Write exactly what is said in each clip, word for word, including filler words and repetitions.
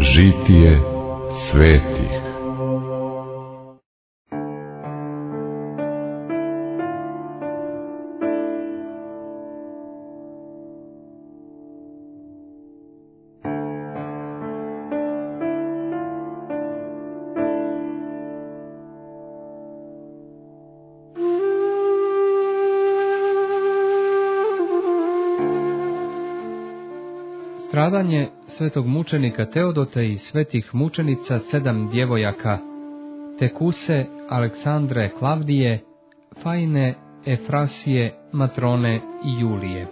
Žitije svetih. Stradanje svetog mučenika Teodote i svetih mučenica sedam djevojaka, Tekuse, Aleksandre, Klavdije, Fajne, Efrasije, Matrone i Julije.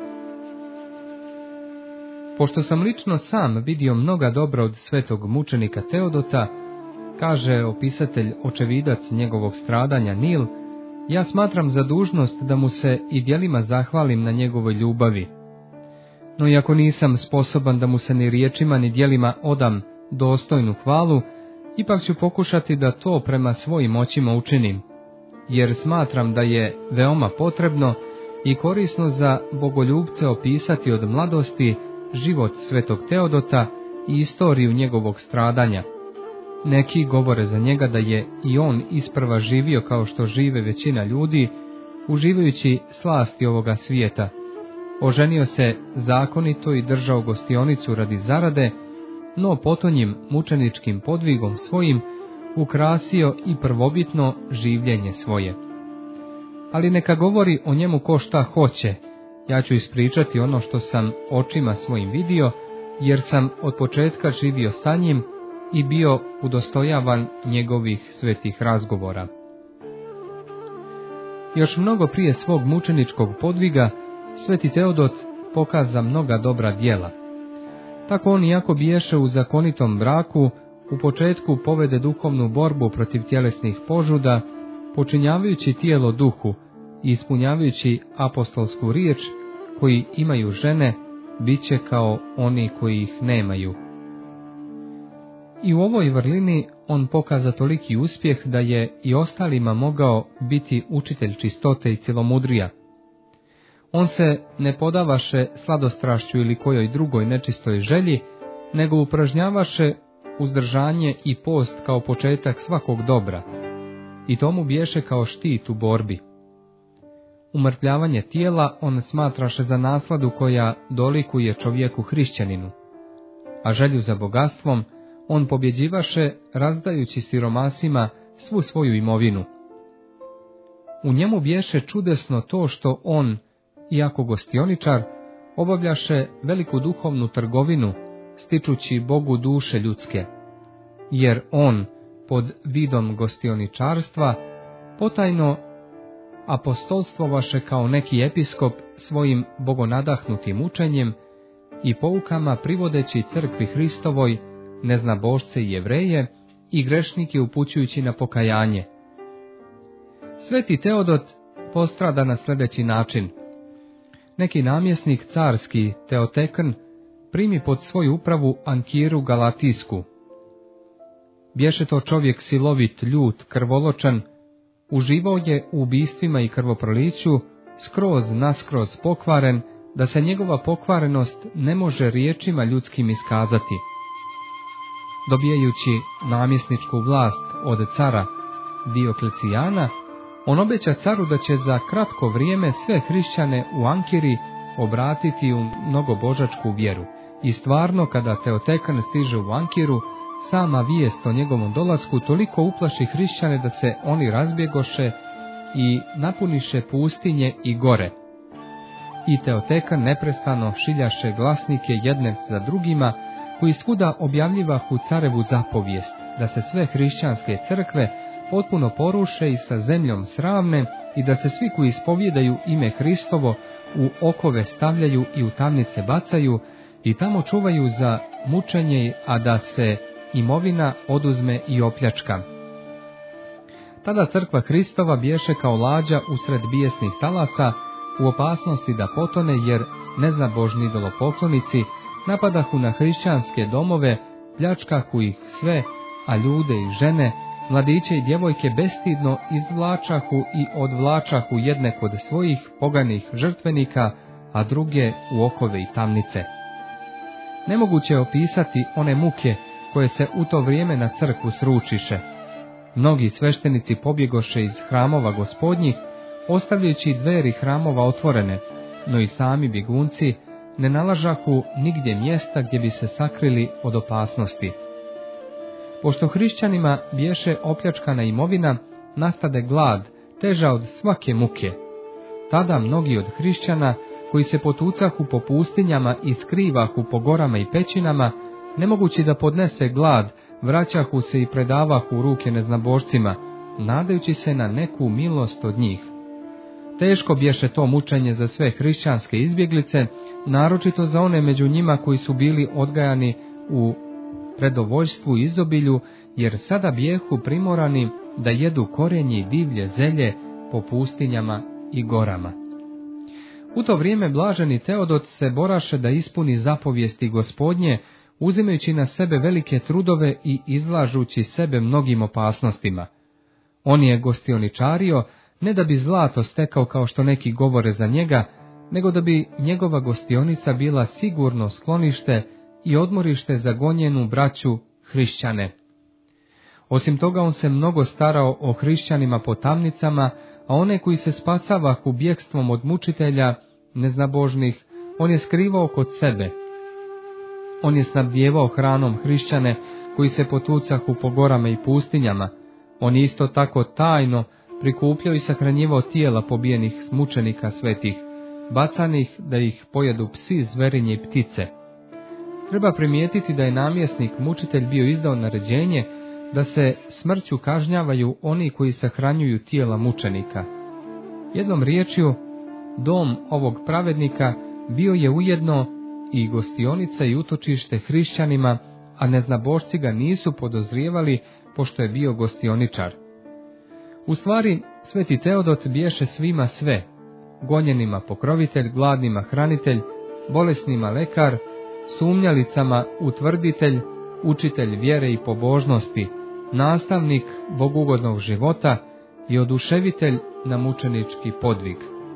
Pošto sam lično sam vidio mnoga dobra od svetog mučenika Teodota, kaže opisatelj očevidac njegovog stradanja Nil, ja smatram za dužnost da mu se i djelima zahvalim na njegovoj ljubavi. No iako nisam sposoban da mu se ni riječima ni djelima odam dostojnu hvalu, ipak ću pokušati da to prema svojim moćima učinim, jer smatram da je veoma potrebno i korisno za bogoljubce opisati od mladosti život svetog Teodota i istoriju njegovog stradanja. Neki govore za njega da je i on isprva živio kao što žive većina ljudi, uživajući slasti ovoga svijeta. Oženio se zakonito i držao gostionicu radi zarade, no potonjim mučeničkim podvigom svojim ukrasio i prvobitno življenje svoje. Ali neka govori o njemu ko šta hoće, ja ću ispričati ono što sam očima svojim vidio, jer sam od početka živio sa njim i bio udostojavan njegovih svetih razgovora. Još mnogo prije svog mučeničkog podviga, sveti Teodot pokaza mnoga dobra djela. Tako on, iako biješe u zakonitom braku, u početku povede duhovnu borbu protiv tjelesnih požuda, počinjavajući tijelo duhu i ispunjavajući apostolsku riječ, koji imaju žene, bit će kao oni koji ih nemaju. I u ovoj vrlini on pokaza toliki uspjeh da je i ostalima mogao biti učitelj čistote i cjelomudrija. On se ne podavaše sladostrašću ili kojoj drugoj nečistoj želji, nego upražnjavaše uzdržanje i post kao početak svakog dobra, i tomu biješe kao štit u borbi. Umrtvljavanje tijela on smatraše za nasladu koja dolikuje čovjeku hrišćaninu, a želju za bogatstvom on pobjeđivaše razdajući siromasima svu svoju imovinu. U njemu biješe čudesno to što on, iako gostioničar, obavljaše veliku duhovnu trgovinu, stičući Bogu duše ljudske, jer on, pod vidom gostioničarstva, potajno apostolstvovaše kao neki episkop svojim bogonadahnutim učenjem i poukama privodeći crkvi Hristovoj neznabošce i Jevreje i grešnike upućujući na pokajanje. Sveti Teodot postrada na sljedeći način. Neki namjesnik carski, Teotekn, primi pod svoju upravu Ankiru Galatijsku. Bješe to čovjek silovit, ljut, krvoločan, uživao je u ubistvima i krvoproliću, skroz naskroz pokvaren, da se njegova pokvarenost ne može riječima ljudskim iskazati. Dobijajući namjesničku vlast od cara Dioklecijana, on obeća caru da će za kratko vrijeme sve hrišćane u Ankiri obratiti u mnogobožačku vjeru. I stvarno, kada Teotekan stiže u Ankiru, sama vijest o njegovom dolasku toliko uplaši hrišćane da se oni razbjegoše i napuniše pustinje i gore. I Teotekan neprestano šiljaše glasnike jedne za drugima, koji svuda objavljivahu carevu zapovijest, da se sve hrišćanske crkve potpuno poruše i sa zemljom sravne i da se svi koji ispovjedaju ime Hristovo u okove stavljaju i u tamnice bacaju i tamo čuvaju za mučenje, a da se imovina oduzme i opljačka. Tada crkva Hristova biješe kao lađa usred bijesnih talasa, u opasnosti da potone, jer neznabožni idolopoklonici napadahu na hrišćanske domove, pljačkahu ih sve, a ljude i žene, mladiće i djevojke bestidno izvlačahu i odvlačahu jedne kod svojih poganih žrtvenika, a druge u okove i tamnice. Nemoguće je opisati one muke koje se u to vrijeme na crkvu sručiše. Mnogi sveštenici pobjegoše iz hramova gospodnjih, ostavljajući dveri hramova otvorene, no i sami bjegunci ne nalažahu nigdje mjesta gdje bi se sakrili od opasnosti. Pošto hrišćanima bješe opljačkana imovina, nastade glad, teža od svake muke. Tada mnogi od hrišćana, koji se potucahu po pustinjama i skrivahu po gorama i pećinama, nemogući da podnese glad, vraćahu se i predavahu u ruke neznabošcima, nadajući se na neku milost od njih. Teško bješe to mučenje za sve hrišćanske izbjeglice, naročito za one među njima koji su bili odgajani u predovoljstvu i izobilju, jer sada bjehu primorani da jedu korenje i divlje zelje po pustinjama i gorama. U to vrijeme blaženi Teodot se boraše da ispuni zapovijesti Gospodnje, uzimajući na sebe velike trudove i izlažući sebe mnogim opasnostima. On je gostioničario ne da bi zlato stekao kao što neki govore za njega, nego da bi njegova gostionica bila sigurno sklonište i odmorište za gonjenu braću hrišćane. Osim toga on se mnogo starao o hrišćanima po tamnicama, a one koji se spasavahu bjegstvom od mučitelja neznabožnih, on je skrivao kod sebe. On je snabdijevao hranom hrišćane koji se potucahu po gorama i pustinjama. On je isto tako tajno prikupljao i sahranjivao tijela pobijenih mučenika svetih, bacanih da ih pojedu psi, zverinje i ptice. Treba primijetiti da je namjesnik mučitelj bio izdao naređenje da se smrću kažnjavaju oni koji sahranjuju tijela mučenika. Jednom riječju, dom ovog pravednika bio je ujedno i gostionica i utočište hrišćanima, a neznabošci ga nisu podozrijevali pošto je bio gostioničar. U stvari, sveti Teodot biješe svima sve, gonjenima pokrovitelj, gladnima hranitelj, bolesnima lekar, sumnjalicama utvrditelj, učitelj vjere i pobožnosti, nastavnik bogugodnog života i oduševitelj na mučenički podvig.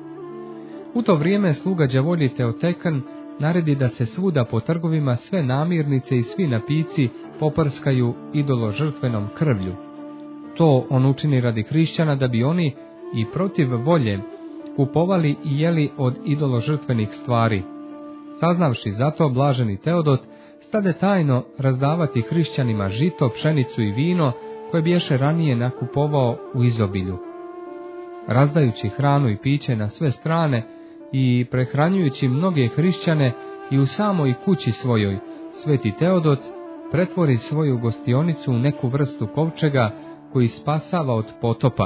U to vrijeme sluga đavolji Teotekan naredi da se svuda po trgovima sve namirnice i svi napici poprskaju idoložrtvenom krvlju. To on učini radi hrišćana da bi oni i protiv volje kupovali i jeli od idoložrtvenih stvari. Saznavši zato, blaženi Teodot stade tajno razdavati hrišćanima žito, pšenicu i vino koje bješe ranije nakupovao u izobilju. Razdajući hranu i piće na sve strane i prehranjujući mnoge hrišćane i u samoj kući svojoj, sveti Teodot pretvori svoju gostionicu u neku vrstu kovčega koji spasava od potopa.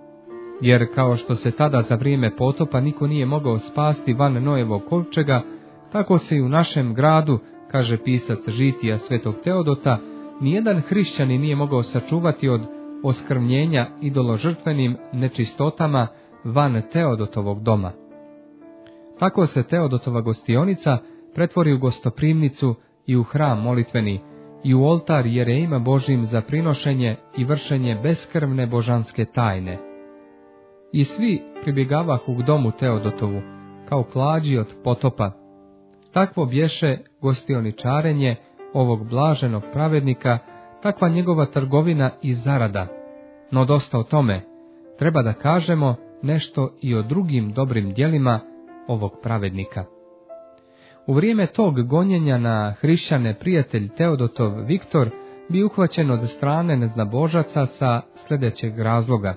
Jer kao što se tada za vrijeme potopa niko nije mogao spasti van Noevog kovčega, tako se i u našem gradu, kaže pisac žitija svetog Teodota, nijedan hrišćanin nije mogao sačuvati od oskrvnjenja idoložrtvenim nečistotama van Teodotovog doma. Tako se Teodotova gostionica pretvori u gostoprimnicu i u hram molitveni, i u oltar jerejima Božim za prinošenje i vršenje beskrvne božanske tajne. I svi pribjegavahu k domu Teodotovu, kao klađi od potopa. Takvo bješe gostioničarenje ovog blaženog pravednika, takva njegova trgovina i zarada. No dosta o tome, treba da kažemo nešto i o drugim dobrim djelima ovog pravednika. U vrijeme tog gonjenja na hrišćane prijatelj Teodotov Viktor bi uhvaćen od strane neznabožaca sa sljedećeg razloga.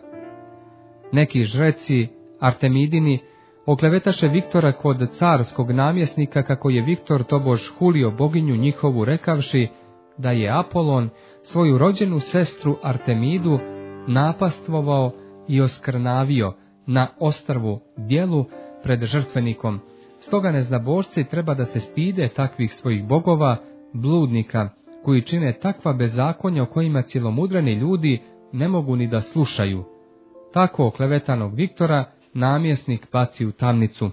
Neki žreci, Artemidini, oklevetaše Viktora kod carskog namjesnika kako je Viktor tobož hulio boginju njihovu rekavši da je Apolon svoju rođenu sestru Artemidu napastvovao i oskrnavio na ostrvu djelu pred žrtvenikom. Stoga neznabošci treba da se stide takvih svojih bogova, bludnika, koji čine takva bezakonja o kojima cjelomudrani ljudi ne mogu ni da slušaju. Tako oklevetanog Viktora namjesnik baci u tamnicu.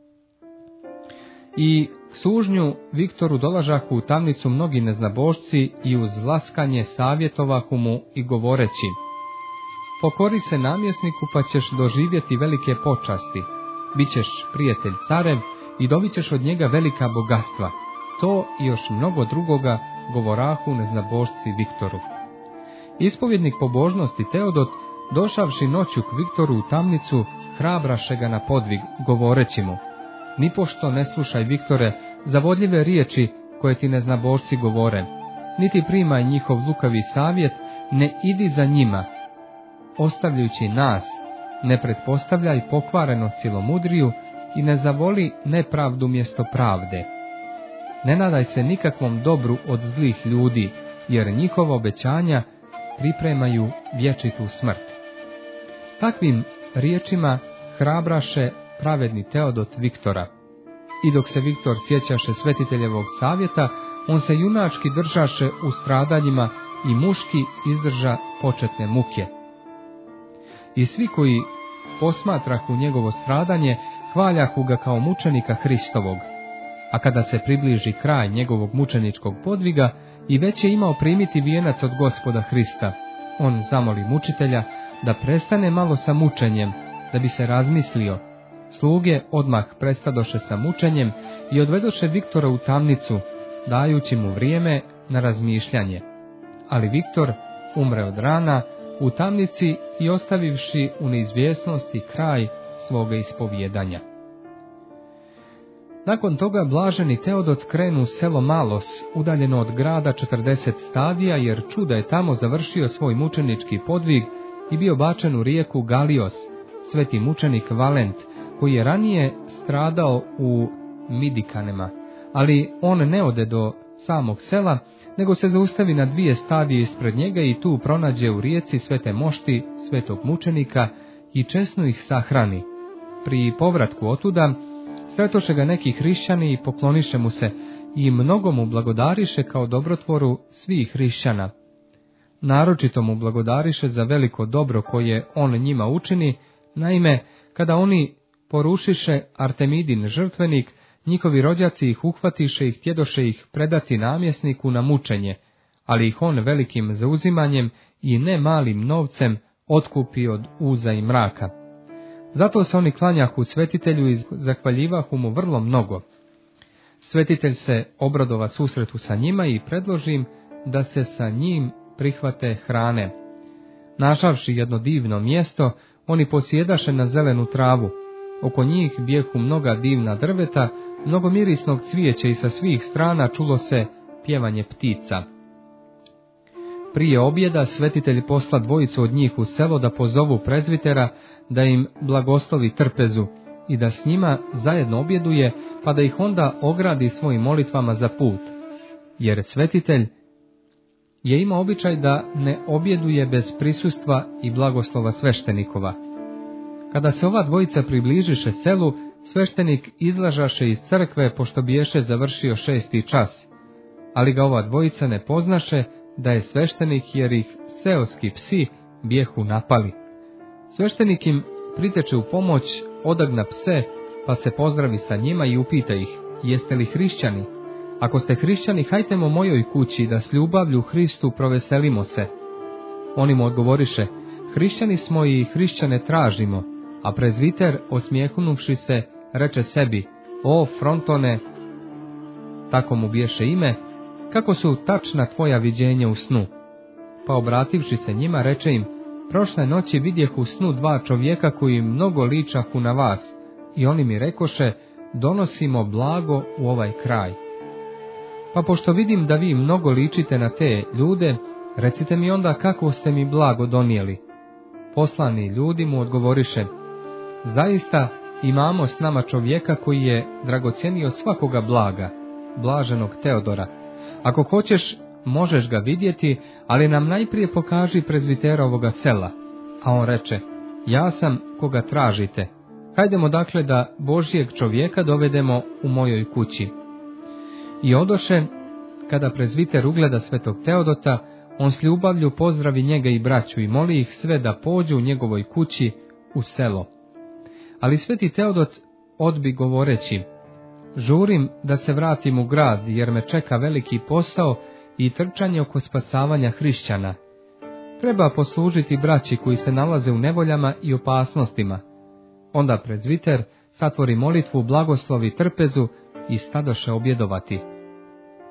I sužnju Viktoru dolažahu u tamnicu mnogi neznabošci i uz laskanje savjetovahu mu i govoreći: pokori se namjesniku pa ćeš doživjeti velike počasti, bit ćeš prijatelj carev i dobit ćeš od njega velika bogatstva. to i još mnogo drugoga govorahu neznabošci Viktoru. Ispovjednik pobožnosti Teodot, došavši noću k Viktoru u tamnicu, hrabraše ga na podvig, govoreći mu: nipošto ne slušaj, Viktore, zavodljive riječi koje ti neznabošci govore, niti primaj njihov lukavi savjet, ne idi za njima. Ostavljajući nas, ne pretpostavljaj pokvarenost cilomudriju i ne zavoli nepravdu mjesto pravde. Ne nadaj se nikakvom dobru od zlih ljudi, jer njihova obećanja pripremaju vječitu smrt. Takvim riječima hrabraše pravedni Teodot Viktora. I dok se Viktor sjećaše svetiteljevog savjeta, on se junački držaše u stradanjima i muški izdrža početne muke. I svi koji posmatrahu njegovo stradanje, hvaljahu ga kao mučenika Hristovog. A kada se približi kraj njegovog mučeničkog podviga i već je imao primiti vijenac od Gospoda Hrista, on zamoli mučitelja da prestane malo sa mučenjem, da bi se razmislio. Sluge odmah prestadoše sa mučenjem i odvedoše Viktora u tamnicu, dajući mu vrijeme na razmišljanje. Ali Viktor umre od rana u tamnici i ostavivši u neizvjesnosti kraj svoga ispovjedanja. Nakon toga blaženi Teodot krenu u selo Malos, udaljeno od grada četrdeset stadija, jer ču da je tamo završio svoj mučenički podvig i bio bačen u rijeku Galios, sveti mučenik Valent, koji je ranije stradao u Midikanema, ali on ne ode do samog sela, nego se zaustavi na dvije stadije ispred njega i tu pronađe u rijeci svete mošti svetog mučenika i česno ih sahrani. Pri povratku otuda sretoše ga neki hrišćani i pokloniše mu se i mnogo mu blagodariše kao dobrotvoru svih hrišćana. Naročito mu blagodariše za veliko dobro koje on njima učini, naime, kada oni porušiše Artemidin žrtvenik, njihovi rođaci ih uhvatiše i htjedoše ih predati namjesniku na mučenje, ali ih on velikim zauzimanjem i ne malim novcem otkupi od uza i mraka. Zato se oni klanjahu svetitelju i zahvaljivahu mu vrlo mnogo. Svetitelj se obradova susretu sa njima i predloži im da se sa njim prihvate hrane. Našavši jedno divno mjesto, oni posjedaše na zelenu travu. Oko njih bijehu mnoga divna drveta, mnogo mirisnog cvijeća i sa svih strana čulo se pjevanje ptica. Prije objeda svetitelj posla dvojicu od njih u selo da pozovu prezvitera, da im blagoslovi trpezu i da s njima zajedno objeduje, pa da ih onda ogradi svojim molitvama za put. Jer svetitelj je imao običaj da ne objeduje bez prisustva i blagoslova sveštenikova. Kada se ova dvojica približiše selu, sveštenik izlažaše iz crkve, pošto biješe završio šesti čas, ali ga ova dvojica ne poznaše da je sveštenik, jer ih seoski psi bijehu napali. Sveštenik im priteče u pomoć, odagna pse, pa se pozdravi sa njima i upita ih: jeste li hrišćani? Ako ste hrišćani, hajtemo mojoj kući da s ljubavlju Hristu proveselimo se. Oni mu odgovoriše: hrišćani smo i hrišćane tražimo. A prezviter, osmijehunuvši se, reče sebi: o Frontone, tako mu biješe ime, kako su tačna tvoja viđenja u snu. Pa obrativši se njima, reče im: prošle noći vidjeh u snu dva čovjeka koji mnogo ličahu na vas, i oni mi rekoše: donosimo blago u ovaj kraj. Pa pošto vidim da vi mnogo ličite na te ljude, recite mi onda kako ste mi blago donijeli. Poslani ljudi mu odgovoriše: zaista imamo s nama čovjeka koji je dragocjenio svakoga blaga, blaženog Teodora. Ako hoćeš, možeš ga vidjeti, ali nam najprije pokaži prezvitera ovoga sela. A on reče: ja sam koga tražite. Hajdemo dakle da Božjeg čovjeka dovedemo u mojoj kući. I odoše, kada prezviter ugleda svetog Teodota, on s ljubavlju pozdravi njega i braću i moli ih sve da pođu u njegovoj kući u selo. Ali sveti Teodot odbi govoreći: žurim da se vratim u grad, jer me čeka veliki posao i trčanje oko spasavanja hrišćana. Treba poslužiti braći koji se nalaze u nevoljama i opasnostima. Onda prezviter satvori molitvu, blagoslovi trpezu i stadoše objedovati.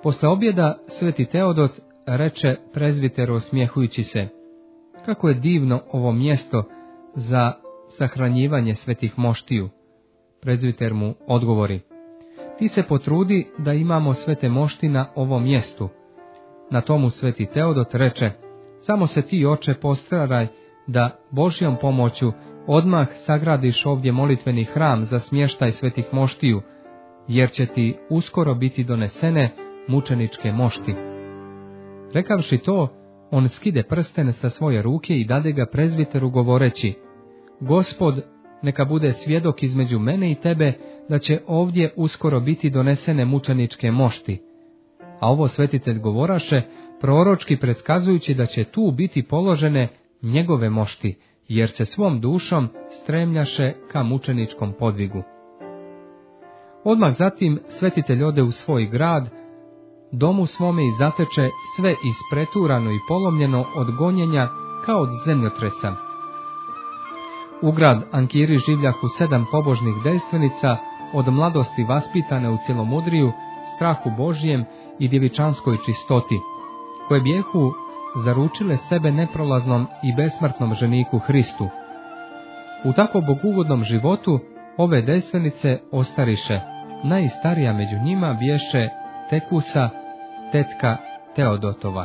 Posle objeda sveti Teodot reče prezbiteru osmijehujući se: kako je divno ovo mjesto za sahranjivanje svetih moštiju. Prezbiter mu odgovori: ti se potrudi da imamo svete mošti na ovom mjestu. Na tomu sveti Teodot reče: samo se ti, oče, postaraj da Božjom pomoću odmah sagradiš ovdje molitveni hram za smještaj svetih moštiju, jer će ti uskoro biti donesene mučeničke mošti. Rekavši to, on skide prsten sa svoje ruke i dade ga prezbiteru govoreći: Gospod neka bude svjedok između mene i tebe da će ovdje uskoro biti donesene mučeničke mošti. A ovo svetitelj govoraše, proročki predskazujući da će tu biti položene njegove mošti, jer se svom dušom stremljaše ka mučeničkom podvigu. Odmah zatim svetitelj ode u svoj grad, domu svome, i zateče sve ispreturano i polomljeno od gonjenja kao od zemljotresa. U grad ankiri življahu sedam pobožnih dejstvenica, od mladosti vaspitane u cjelomudriju, strahu Božjem i djevičanskoj čistoti, koje bijehu zaručile sebe neprolaznom i besmrtnom ženiku Hristu. U tako bogugodnom životu ove dejstvenice ostariše. Najstarija među njima biješe Tekusa, tetka Teodotova.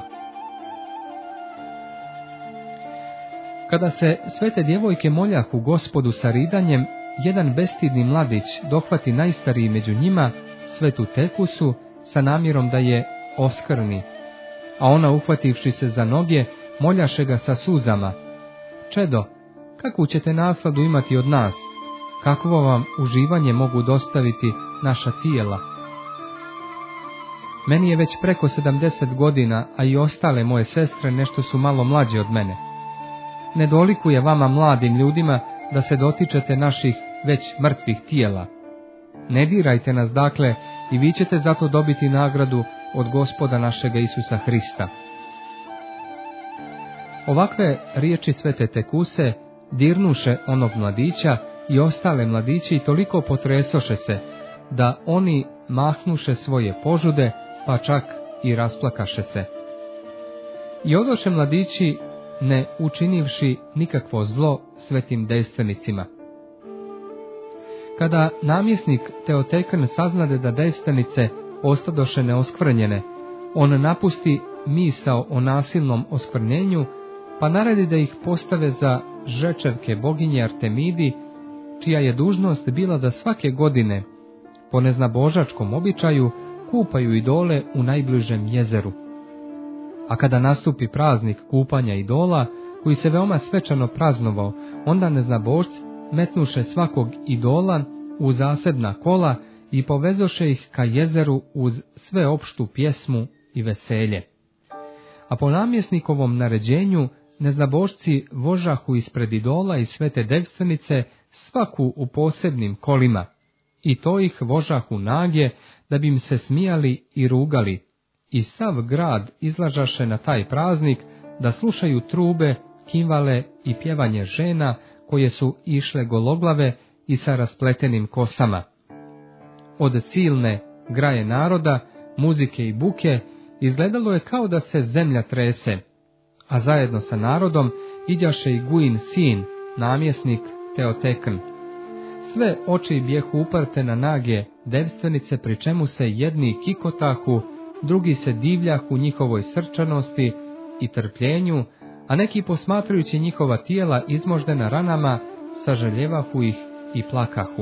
Kada se svete djevojke moljahu Gospodu sa ridanjem, jedan bestidni mladić dohvati najstariji među njima, svetu Tekusu, sa namjerom da je oskrni, a ona, uhvativši se za noge, moljaše ga sa suzama: čedo, kakvu ćete nasladu imati od nas? Kakvo vam uživanje mogu dostaviti naša tijela? Meni je već preko sedamdeset godina, a i ostale moje sestre nešto su malo mlađe od mene. Ne dolikuje vama, mladim ljudima, da se dotičete naših već mrtvih tijela. Ne dirajte nas, dakle, i vi ćete zato dobiti nagradu od Gospoda našega Isusa Hrista. Ovakve riječi svete Tekuse dirnuše onog mladića i ostale mladiće i toliko potresoše se, da oni mahnuše svoje požude, pa čak i rasplakaše se. I odoše mladići, ne učinivši nikakvo zlo svetim dejstvenicima. Kada namjesnik Teotekn saznade da dejstvenice ostadoše neoskvrnjene, on napusti misao o nasilnom oskvrnjenju, pa naredi da ih postave za žečevke boginje Artemidi, čija je dužnost bila da svake godine, po neznabožačkom običaju, kupaju idole u najbližem jezeru. A kada nastupi praznik kupanja idola, koji se veoma svečano praznovao, onda neznabožci metnuše svakog idola u zasebna kola i povezoše ih ka jezeru uz sveopštu pjesmu i veselje. A po namjesnikovom naređenju neznabožci vožahu ispred idola i svete devstvenice svaku u posebnim kolima, i to ih vožahu nage da bi im se smijali i rugali, i sav grad izlažaše na taj praznik da slušaju trube, kimvale i pjevanje žena koje su išle gologlave i sa raspletenim kosama. Od silne graje naroda, muzike i buke izgledalo je kao da se zemlja trese, a zajedno sa narodom iđaše i Guin sin, namjesnik Teotekn. Sve oči bijehu uprte na nage devstvenice, pri čemu se jedni kikotahu, drugi se divljahu njihovoj srčanosti i trpljenju, a neki posmatrajući njihova tijela izmoždena ranama, sažaljevahu ih i plakahu.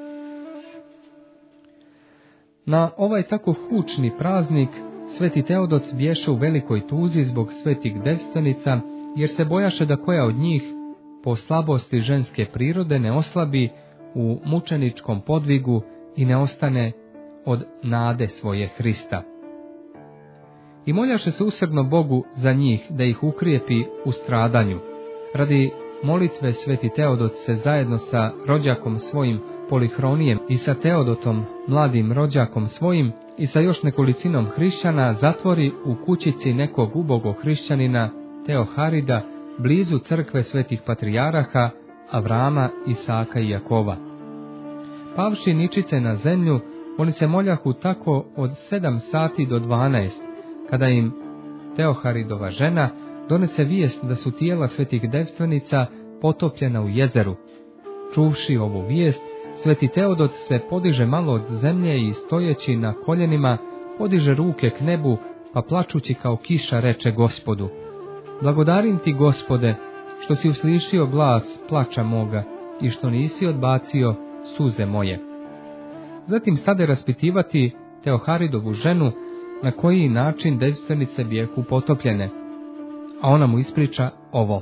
Na ovaj tako hučni praznik sveti Teodot bješe u velikoj tuzi zbog svetih devstvenica, jer se bojaše da koja od njih, po slabosti ženske prirode, ne oslabi u mučeničkom podvigu i ne ostane od nade svoje Hrista. I moljaše se usrdno Bogu za njih da ih ukrijepi u stradanju. Radi molitve sveti Teodot se zajedno sa rođakom svojim Polihronijem i sa Teodotom, mladim rođakom svojim, i sa još nekolicinom hrišćana zatvori u kućici nekog ubogog hrišćanina Teoharida, blizu crkve svetih patrijaraha Avrama, Isaka i Jakova. Pavši ničice na zemlju, Oni se moljahu tako od sedam sati do dvanaest, kada im Teoharidova žena donese vijest da su tijela svetih devstvenica potopljena u jezeru. Čuvši ovu vijest, sveti Teodot se podiže malo od zemlje i stojeći na koljenima podiže ruke k nebu, pa plačući kao kiša reče Gospodu: Blagodarim ti, Gospode, što si uslišio glas plača moga i što nisi odbacio suze moje. Zatim stade raspitivati Teoharidovu ženu na koji način devstvenice bijehu potopljene, a ona mu ispriča ovo: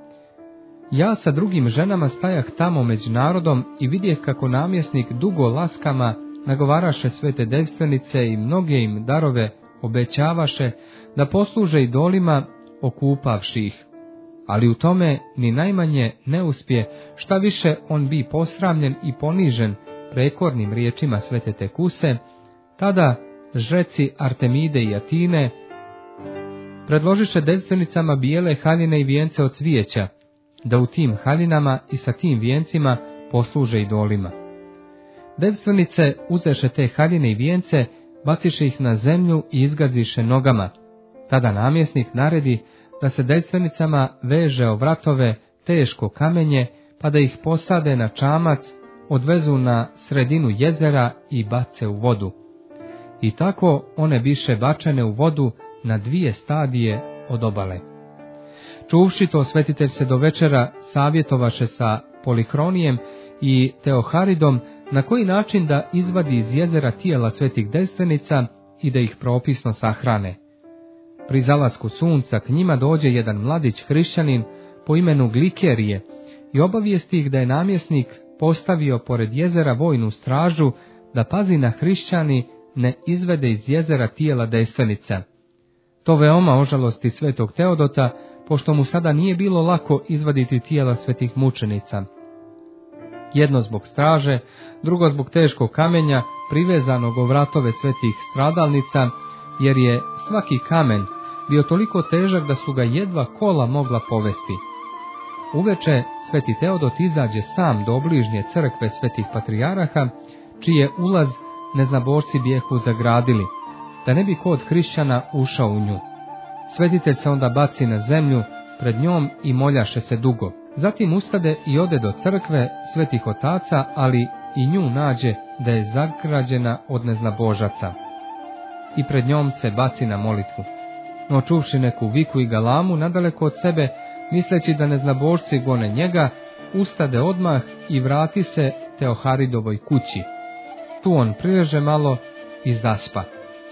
Ja sa drugim ženama stajah tamo među narodom i vidjeh kako namjesnik dugo laskama nagovaraše svete devstvenice i mnoge im darove obećavaše da posluže idolima okupavši ih, ali u tome ni najmanje ne uspje, šta više on bi posramljen i ponižen prekornim riječima svete Tekuse. Tada žreci Artemide i Atine predložiše devstvenicama bijele haljine i vijence od cvijeća, da u tim haljinama i sa tim vijencima posluže idolima. Devstvenice uzeše te haljine i vijence, baciše ih na zemlju i izgaziše nogama. Tada namjesnik naredi da se devstvenicama veže o vratove teško kamenje, pa da ih posade na čamac, odvezu na sredinu jezera i bace u vodu. I tako one biše bačene u vodu na dvije stadije od obale. Čuvši to, svetitelj se do večera savjetovaše sa Polihronijem i Teoharidom na koji način da izvadi iz jezera tijela svetih devstvenica i da ih propisno sahrane. Pri zalasku sunca k njima dođe jedan mladić hrišćanin po imenu Glikerije i obavijesti ih da je namjesnik postavio pored jezera vojnu stražu da pazi na hrišćani ne izvede iz jezera tijela devstvenica. To veoma ožalosti svetog Teodota, pošto mu sada nije bilo lako izvaditi tijela svetih mučenica. Jedno zbog straže, drugo zbog teškog kamenja privezanog o vratove svetih stradalnica, jer je svaki kamen bio toliko težak da su ga jedva kola mogla povesti. Uveče sveti Teodot izađe sam do obližnje crkve svetih patrijaraha, čiji je ulaz neznabošci bijehu zagradili, da ne bi kod hrišćana ušao u nju. Svetitelj se onda baci na zemlju pred njom i moljaše se dugo. Zatim ustade i ode do crkve svetih otaca, ali i nju nađe da je zagrađena od neznabožaca. I pred njom se baci na molitvu. No čuvši neku viku i galamu nadaleko od sebe, misleći da neznabožci gone njega, ustade odmah i vrati se Teoharidovoj kući. Tu on prileže malo i zaspa.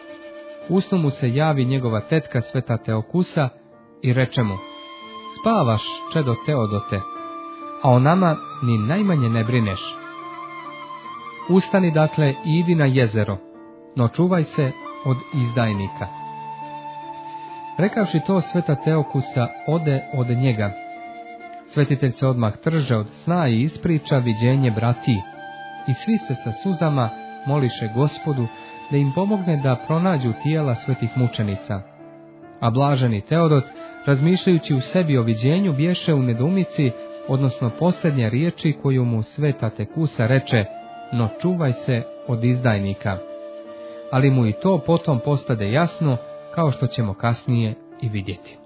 U snu mu se javi njegova tetka sveta Teokusa i reče mu: Spavaš, čedo Teodote, a o nama ni najmanje ne brineš. Ustani dakle i idi na jezero, no čuvaj se od izdajnika. Rekavši to, sveta Teokusa ode od njega. Svetitelj se odmah trže od sna i ispriča viđenje bratiji, i svi se sa suzama moliše Gospodu da im pomogne da pronađu tijela svetih mučenica. A blaženi Teodot, razmišljajući u sebi o viđenju, bješe u nedoumici, odnosno posljednje riječi koju mu sveta Tekusa reče: no čuvaj se od izdajnika. Ali mu i to potom postade jasno, kao što ćemo kasnije i vidjeti.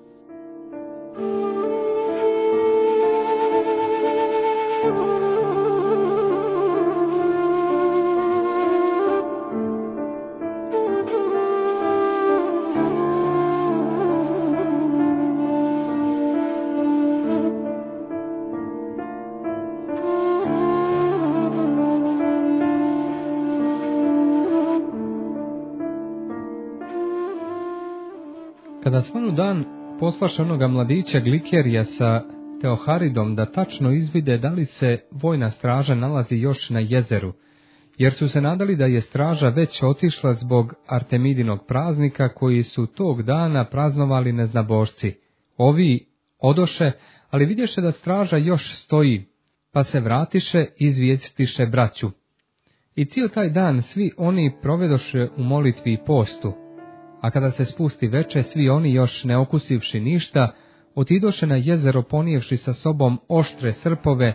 Kada svanu dan poslaše onoga mladića Glikerija sa Teoharidom da tačno izvide da li se vojna straža nalazi još na jezeru, jer su se nadali da je straža već otišla zbog Artemidinog praznika koji su tog dana praznovali neznabošci. Ovi odoše, ali vidješe da straža još stoji, pa se vratiše i izvijestiše braću. I cijel taj dan svi oni provedoše u molitvi i postu. A kada se spusti veče, svi oni, još ne okusivši ništa, otidoše na jezero ponijevši sa sobom oštre srpove,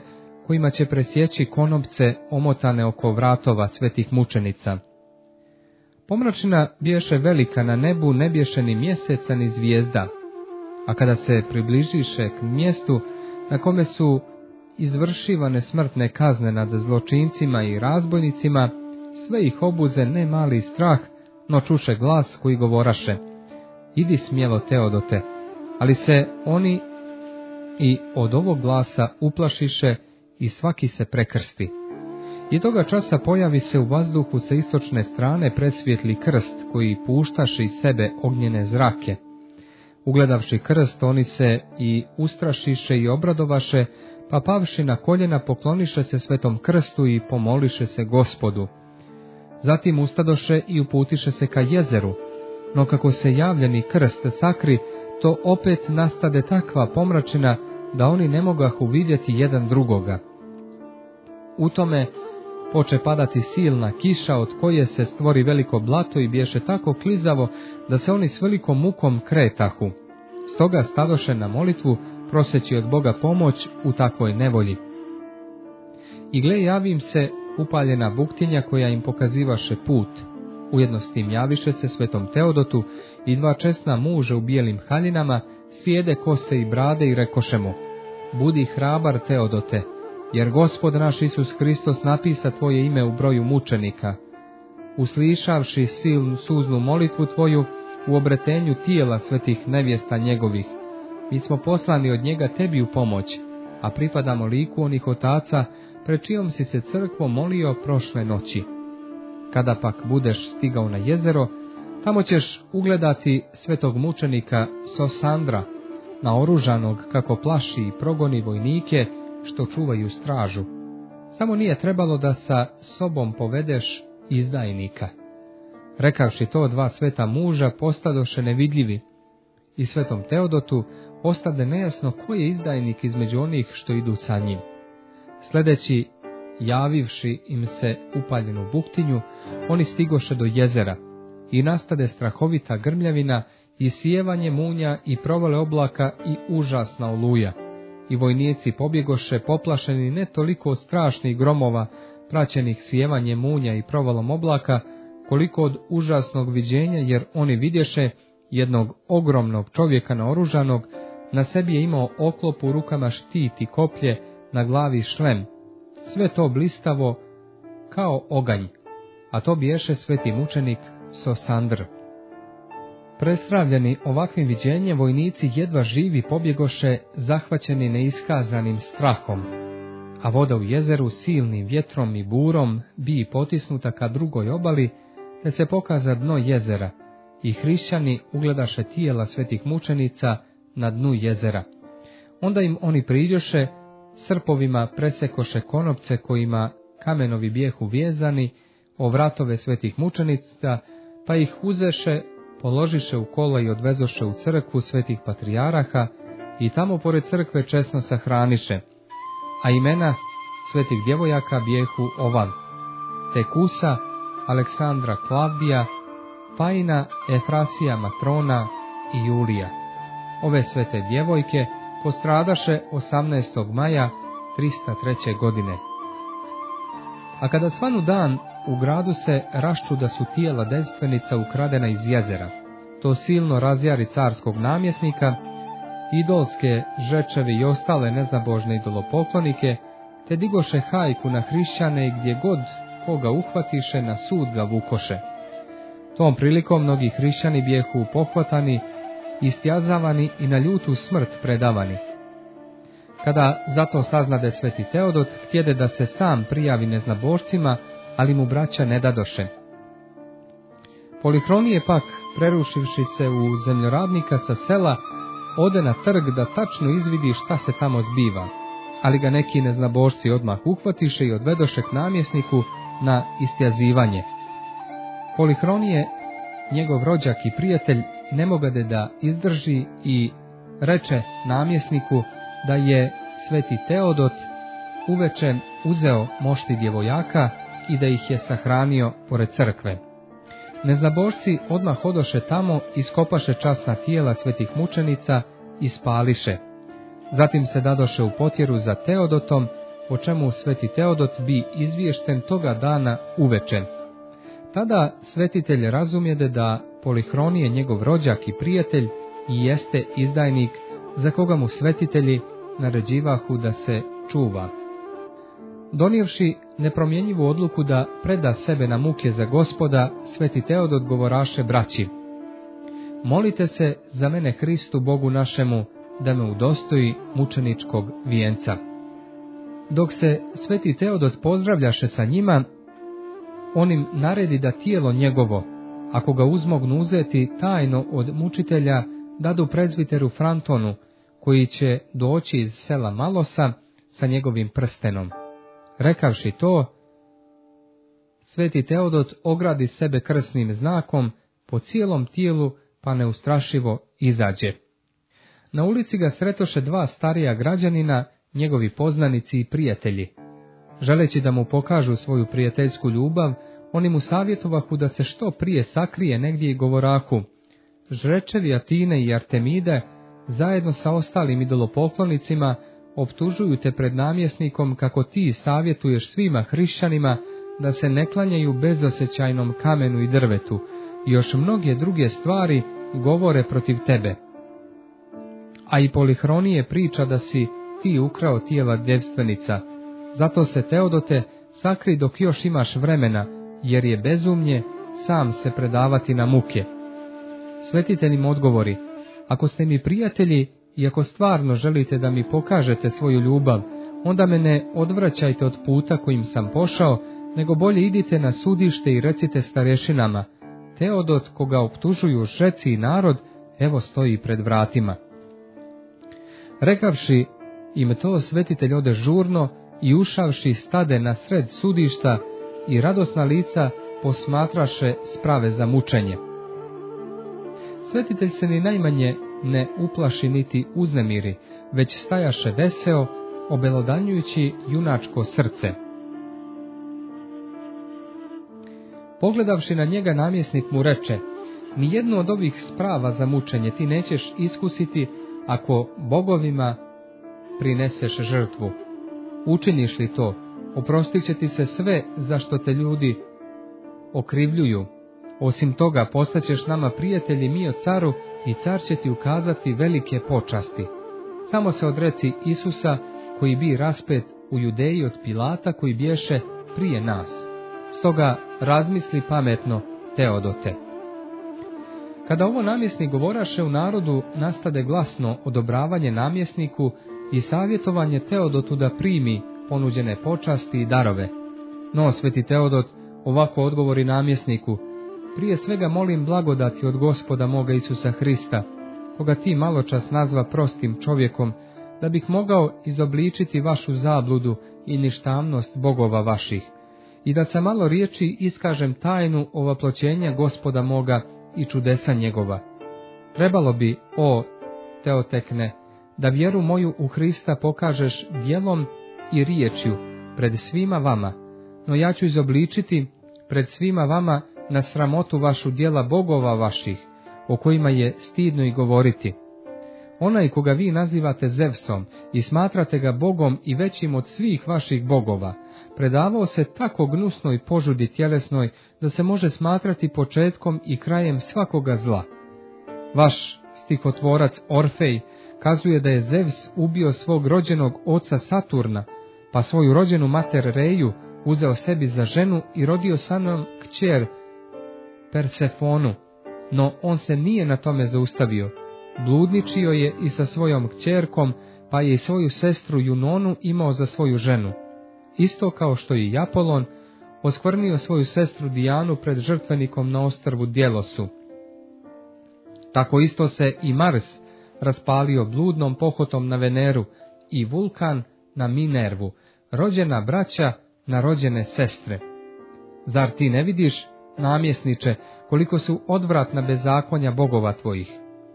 kojima će presjeći konopce omotane oko vratova svetih mučenica. Pomračina biješe velika na nebu, ne biješe ni mjeseca ni zvijezda, a kada se približiše k mjestu na kome su izvršivane smrtne kazne nad zločincima i razbojnicima, sve ih obuze ne mali strah, no čuše glas koji govoraše: idi smjelo, Teodote, ali se oni i od ovog glasa uplašiše i svaki se prekrsti. I toga časa pojavi se u vazduhu sa istočne strane presvijetli krst koji puštaše iz sebe ognjene zrake. Ugledavši krst, oni se i ustrašiše i obradovaše, pa pavši na koljena pokloniše se svetom krstu i pomoliše se Gospodu. Zatim ustadoše i uputiše se ka jezeru, no kako se javljeni krst sakri, to opet nastade takva pomračina da oni ne mogahu vidjeti jedan drugoga. U tome poče padati silna kiša, od koje se stvori veliko blato i biješe tako klizavo da se oni s velikom mukom kretahu. Stoga stadoše na molitvu, proseći od Boga pomoć u takvoj nevolji. I gle, javim se upaljena buktinja koja im pokazivaše put. Ujedno s tim javiše se svetom Teodotu i dva česna muža u bijelim haljinama, sjede kose i brade i rekoše mu: budi hrabar, Teodote, jer Gospod naš Isus Hristos napisa tvoje ime u broju mučenika. Uslišavši silnu suznu molitvu tvoju u obretenju tijela svetih nevjesta njegovih, mi smo poslani od njega tebi u pomoć, a pripadamo liku onih otaca pred čijom si se crkvom molio prošle noći. Kada pak budeš stigao na jezero, tamo ćeš ugledati svetog mučenika Sosandra, naoružanog kako plaši i progoni vojnike što čuvaju stražu. Samo nije trebalo da sa sobom povedeš izdajnika. Rekavši to, dva sveta muža postadoše nevidljivi, i svetom Teodotu ostade nejasno ko je izdajnik između onih što idu sa njim. Sledeći, javivši im se upaljenu buktinju, oni stigoše do jezera, i nastade strahovita grmljavina i sijevanje munja i provale oblaka i užasna oluja. I vojnici pobjegoše poplašeni ne toliko od strašnih gromova, praćenih sijevanjem munja i provalom oblaka, koliko od užasnog viđenja, jer oni vidješe jednog ogromnog čovjeka naoružanog, na sebi je imao oklop, u rukama štit i koplje, na glavi šlem, sve to blistavo kao oganj, a to biješe sveti mučenik Sosandr. Prestravljeni ovakvim viđenjem, vojnici jedva živi pobjegoše, zahvaćeni neiskazanim strahom, a voda u jezeru silnim vjetrom i burom bi potisnuta ka drugoj obali, te se pokaza dno jezera, i hrišćani ugledaše tijela svetih mučenica na dnu jezera. Onda im oni priđoše, srpovima presekoše konopce kojima kamenovi bijehu vezani o vratove svetih mučenica, pa ih uzeše, položiše u kola i odvezoše u crkvu svetih patrijaraha i tamo pored crkve česno sahraniše, a imena svetih djevojaka bijehu ovan: Tekusa, Aleksandra Klavdija, Fajna, Efrasija Matrona i Julija. Ove svete djevojke postradaše osamnaestog maja trista treće godine. A kada svanu dan, u gradu se rašču da su tijela devstvenica ukradena iz jezera. To silno razjari carskog namjesnika, idolske žečeve i ostale neznabožne idolopoklonike, te digoše hajku na hrišćane i gdje god koga uhvatiše na sud ga vukoše. Tom prilikom mnogi hrišćani bijehu pohvatani, istjazavani i na ljutu smrt predavani. Kada zato saznade sveti Teodot, htjede da se sam prijavi neznabošcima, ali mu braća ne dadoše. Polihronije pak, prerušivši se u zemljoradnika sa sela, ode na trg da tačno izvidi šta se tamo zbiva, ali ga neki neznabošci odmah uhvatiše i odvedoše k namjesniku na istjazivanje. Polihronije, njegov rođak i prijatelj, ne mogade da izdrži i reče namjesniku da je sveti Teodot uveče uzeo mošti djevojaka i da ih je sahranio pored crkve. Neznabošci odmah odoše tamo, iskopaše časna tijela svetih mučenica i spališe. Zatim se dadoše u potjeru za Teodotom o čemu sveti Teodot bi izvješten toga dana uveče. Tada svetitelj razumjede da Polihronije njegov rođak i prijatelj i jeste izdajnik za koga mu svetitelji naređivahu da se čuva. Donijevši nepromjenjivu odluku da preda sebe na muke za Gospoda, sveti Teodot govoraše braći: molite se za mene Hristu Bogu našemu, da me udostoji mučeničkog vijenca. Dok se sveti Teodot pozdravljaše sa njima, on im naredi da tijelo njegovo, ako ga uzmognu uzeti tajno od mučitelja, dadu prezbiteru Frantonu, koji će doći iz sela Malosa sa njegovim prstenom. Rekavši to, sveti Teodot ogradi sebe krsnim znakom po cijelom tijelu, pa neustrašivo izađe. Na ulici ga sretoše dva starija građanina, njegovi poznanici i prijatelji. Želeći da mu pokažu svoju prijateljsku ljubav, oni mu savjetovahu da se što prije sakrije negdje i govorahu: žrečevi Atine i Artemide, zajedno sa ostalim idolopoklonicima, optužuju te pred namjesnikom kako ti savjetuješ svima hrišćanima da se ne klanjaju bezosjećajnom kamenu i drvetu, i još mnoge druge stvari govore protiv tebe. A i Polihronije priča da si ti ukrao tijela djevstvenica, zato se Teodote sakri dok još imaš vremena, jer je bezumnje sam se predavati na muke. Svetitelj im odgovori: ako ste mi prijatelji i ako stvarno želite da mi pokažete svoju ljubav, onda me ne odvraćajte od puta kojim sam pošao, nego bolje idite na sudište i recite starješinama: Teodot, koga optužuju žreci i narod, evo stoji pred vratima. Rekavši im to, svetitelj ode žurno i ušavši stade na sred sudišta i radosna lica posmatraše sprave za mučenje. Svetitelj se ni najmanje ne uplaši niti uznemiri, već stajaše veseo, obelodanjujući junačko srce. Pogledavši na njega, namjesnik mu reče: nijednu od ovih sprava za mučenje ti nećeš iskusiti ako bogovima prineseš žrtvu. Učiniš li to, oprostit će ti se sve za što te ljudi okrivljuju. Osim toga, postaćeš nama prijatelji mi o caru i car će ti ukazati velike počasti. Samo se odreci Isusa, koji bi raspet u Judeji od Pilata, koji bješe prije nas. Stoga razmisli pametno, Teodote. Kada ovo namjesnik govoraše u narodu, nastade glasno odobravanje namjesniku i savjetovanje Teodotu da primi ponuđene počasti i darove. No, sveti Teodot ovako odgovori namjesniku: prije svega molim blagodati od Gospoda moga Isusa Hrista, koga ti maločas nazva prostim čovjekom, da bih mogao izobličiti vašu zabludu i ništavnost bogova vaših, i da sa malo riječi iskažem tajnu ovaploćenja Gospoda moga i čudesa njegova. Trebalo bi, o Teotekne, da vjeru moju u Hrista pokažeš djelom i riječju pred svima vama, no ja ću izobličiti pred svima vama na sramotu vašu djela bogova vaših, o kojima je stidno i govoriti. Onaj koga vi nazivate Zevsom i smatrate ga bogom i većim od svih vaših bogova, predavao se tako gnusnoj požudi tjelesnoj da se može smatrati početkom i krajem svakoga zla. Vaš stihotvorac Orfej kazuje da je Zevs ubio svog rođenog oca Saturna, pa svoju rođenu mater Reju uzeo sebi za ženu i rodio sa njom kćer Persefonu, no on se nije na tome zaustavio. Bludničio je i sa svojom kćerkom, pa je i svoju sestru Junonu imao za svoju ženu. Isto kao što i Apolon oskvrnio svoju sestru Dijanu pred žrtvenikom na ostrvu Djelosu. Tako isto se i Mars raspalio bludnom pohotom na Veneru i Vulkan na Minervu, rođena braća na rođene sestre. Zar ti ne vidiš, namjesniče, koliko su odvratna bezakonja bogova tvojih?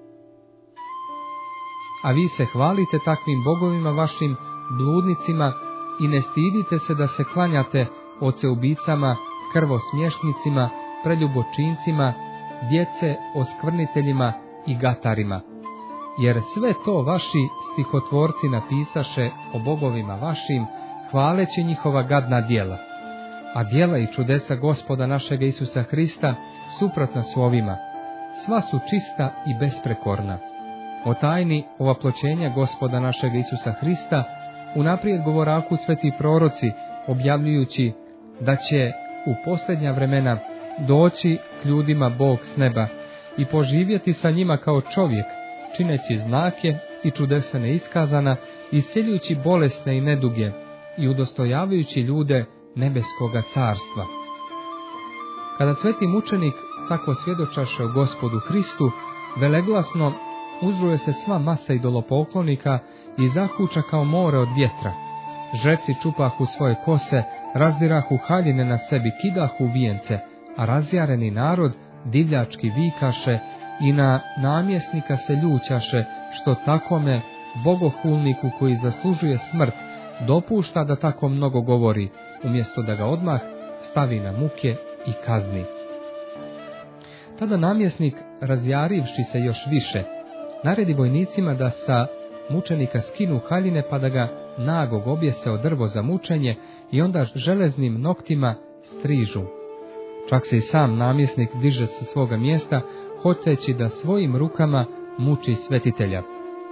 A vi se hvalite takvim bogovima vašim bludnicima i ne stidite se da se klanjate oceubicama, krvosmješnicima, preljubočincima, djece oskvrniteljima i gatarima. Jer sve to vaši stihotvorci napisaše o bogovima vašim, hvaleći njihova gadna djela. A djela i čudesa Gospoda našega Isusa Hrista suprotna su ovima, sva su čista i besprekorna. O tajni ovaploćenja Gospoda našega Isusa Hrista unaprijed govoraku sveti proroci, objavljujući da će u posljednja vremena doći k ljudima Bog s neba i poživjeti sa njima kao čovjek, čineći znake i čudesa neiskazana, isceljujući bolesne i neduge i udostojavajući ljude nebeskoga carstva. Kada sveti mučenik tako svjedočaše o Gospodu Hristu, veleglasno uzruje se sva masa idolopoklonika i zahuča kao more od vjetra. Žreci čupahu svoje kose, razdirahu haljine na sebi, kidahu vijence, a razjareni narod divljački vikaše i na namjesnika se ljućaše, što takome bogohulniku koji zaslužuje smrt dopušta da tako mnogo govori, umjesto da ga odmah stavi na muke i kazni. Tada namjesnik, razjarivši se još više, naredi vojnicima da sa mučenika skinu haljine pa da ga nagog objese o drvo za mučenje i onda železnim noktima strižu. Čak se i sam namjesnik diže sa svoga mjesta, hoćeći da svojim rukama muči svetitelja.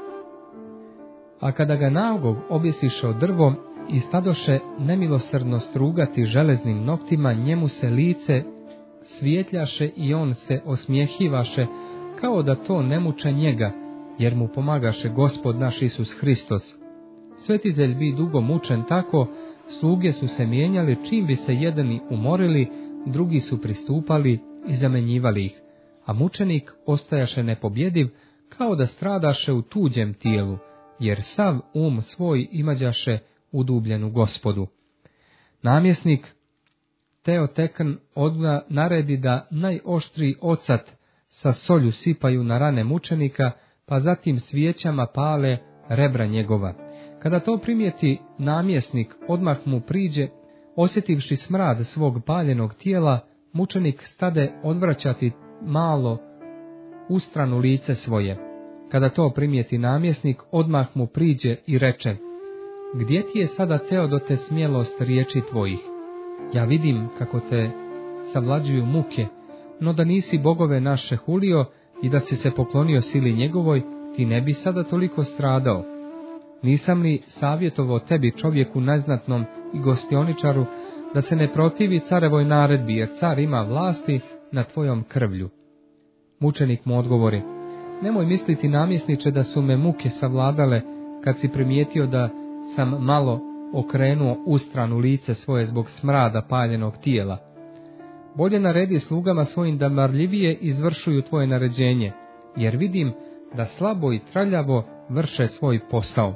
A kada ga nagog objesiše o drvo i stadoše nemilosrdno strugati železnim noktima, njemu se lice svijetljaše i on se osmjehivaše, kao da to ne muče njega, jer mu pomagaše Gospod naš Isus Hristos. Svetitelj bi dugo mučen tako, sluge su se mijenjali, čim bi se jedni umorili, drugi su pristupali i zamenjivali ih, a mučenik ostajaše nepobjediv, kao da stradaše u tuđem tijelu, jer sav um svoj imađaše udubljen u Gospodu. Namjesnik Teotekn odmah naredi da najoštriji ocat sa solju sipaju na rane mučenika, pa zatim svijećama pale rebra njegova. Kada to primijeti namjesnik, odmah mu priđe, osjetivši smrad svog paljenog tijela, mučenik stade odvraćati malo u stranu lice svoje. Kada to primijeti namjesnik, odmah mu priđe i reče: gdje ti je sada, Teodote, smjelost riječi tvojih? Ja vidim kako te savlađuju muke, no da nisi bogove naše hulio i da si se poklonio sili njegovoj, ti ne bi sada toliko stradao. Nisam li savjetovao tebi, čovjeku neznatnom i gostioničaru, da se ne protivi carevoj naredbi, jer car ima vlasti nad tvojom krvlju? Mučenik mu odgovori: nemoj misliti, namjesniče, da su me muke savladale, kad si primijetio da sam malo okrenuo ustranu lice svoje zbog smrada paljenog tijela. Bolje naredi slugama svojim da marljivije izvršuju tvoje naređenje, jer vidim da slabo i traljavo vrše svoj posao.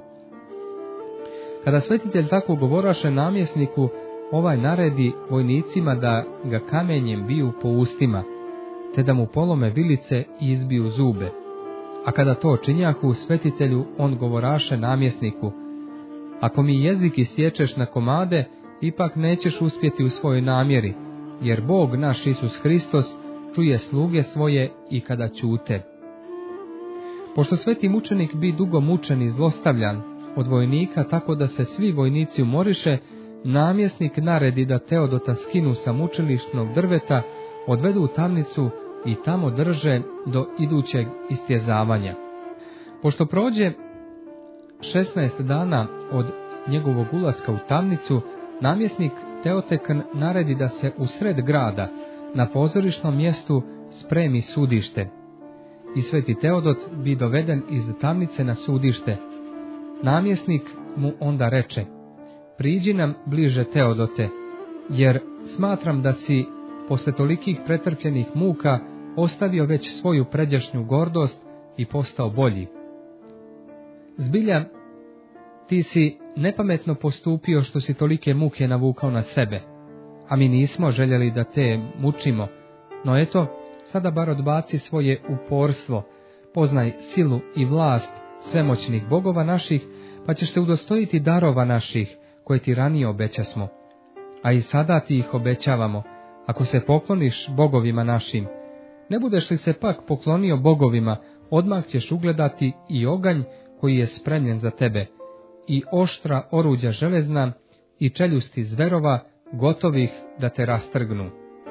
Kada svetitelj tako govoraše namjesniku, ovaj naredi vojnicima da ga kamenjem biju po ustima, te da mu polome vilice i izbiju zube. A kada to činjahu svetitelju, on govoraše namjesniku: ako mi jezik isječeš na komade, ipak nećeš uspjeti u svojoj namjeri, jer Bog naš Isus Hristos čuje sluge svoje i kada ćute. Pošto sveti mučenik bi dugo mučen i zlostavljan od vojnika, tako da se svi vojnici umoriše, namjesnik naredi da Teodota skinu sa mučilišnog drveta, odvedu u tamnicu i tamo drže do idućeg istjezavanja. Pošto prođe šesnaest dana od njegovog ulaska u tamnicu, namjesnik Teotekn naredi da se u sred grada, na pozorišnom mjestu, spremi sudište. I sveti Teodot bi doveden iz tamnice na sudište. Namjesnik mu onda reče: priđi nam bliže, Teodote, jer smatram da si posle tolikih pretrpljenih muka ostavio već svoju pređašnju gordost i postao bolji. Zbilja, ti si nepametno postupio što si tolike muke navukao na sebe, a mi nismo željeli da te mučimo, no eto, sada bar odbaci svoje uporstvo, poznaj silu i vlast svemoćnih bogova naših, pa ćeš se udostojiti darova naših, koje ti ranije obećasmo. A i sada ti ih obećavamo, ako se pokloniš bogovima našim. Ne budeš li se pak poklonio bogovima, odmah ćeš ugledati i oganj koji je spremljen za tebe, i oštra oruđa železna, i čeljusti zverova, gotovih da te rastrgnu.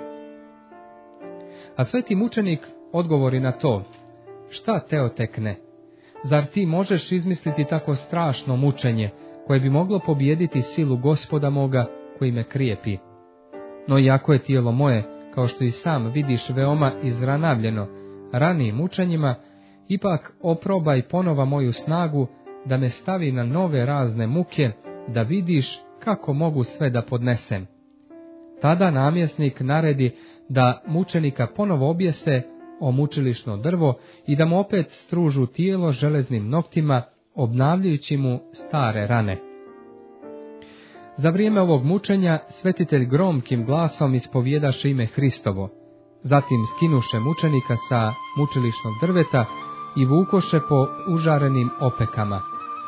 A sveti mučenik odgovori na to: šta te otekne? Zar ti možeš izmisliti tako strašno mučenje, koje bi moglo pobijediti silu Gospoda moga, koji me krijepi? No iako je tijelo moje, kao što i sam vidiš, veoma izranavljeno ranijim mučenjima, ipak oprobaj ponova moju snagu, da me stavi na nove razne muke, da vidiš kako mogu sve da podnesem. Tada namjesnik naredi da mučenika ponovo objese o mučilišno drvo i da mu opet stružu tijelo železnim noktima, obnavljajući mu stare rane. Za vrijeme ovog mučenja svetitelj gromkim glasom ispovjedaše ime Hristovo, zatim skinuše mučenika sa mučilišnog drveta i vukoše po užarenim opekama.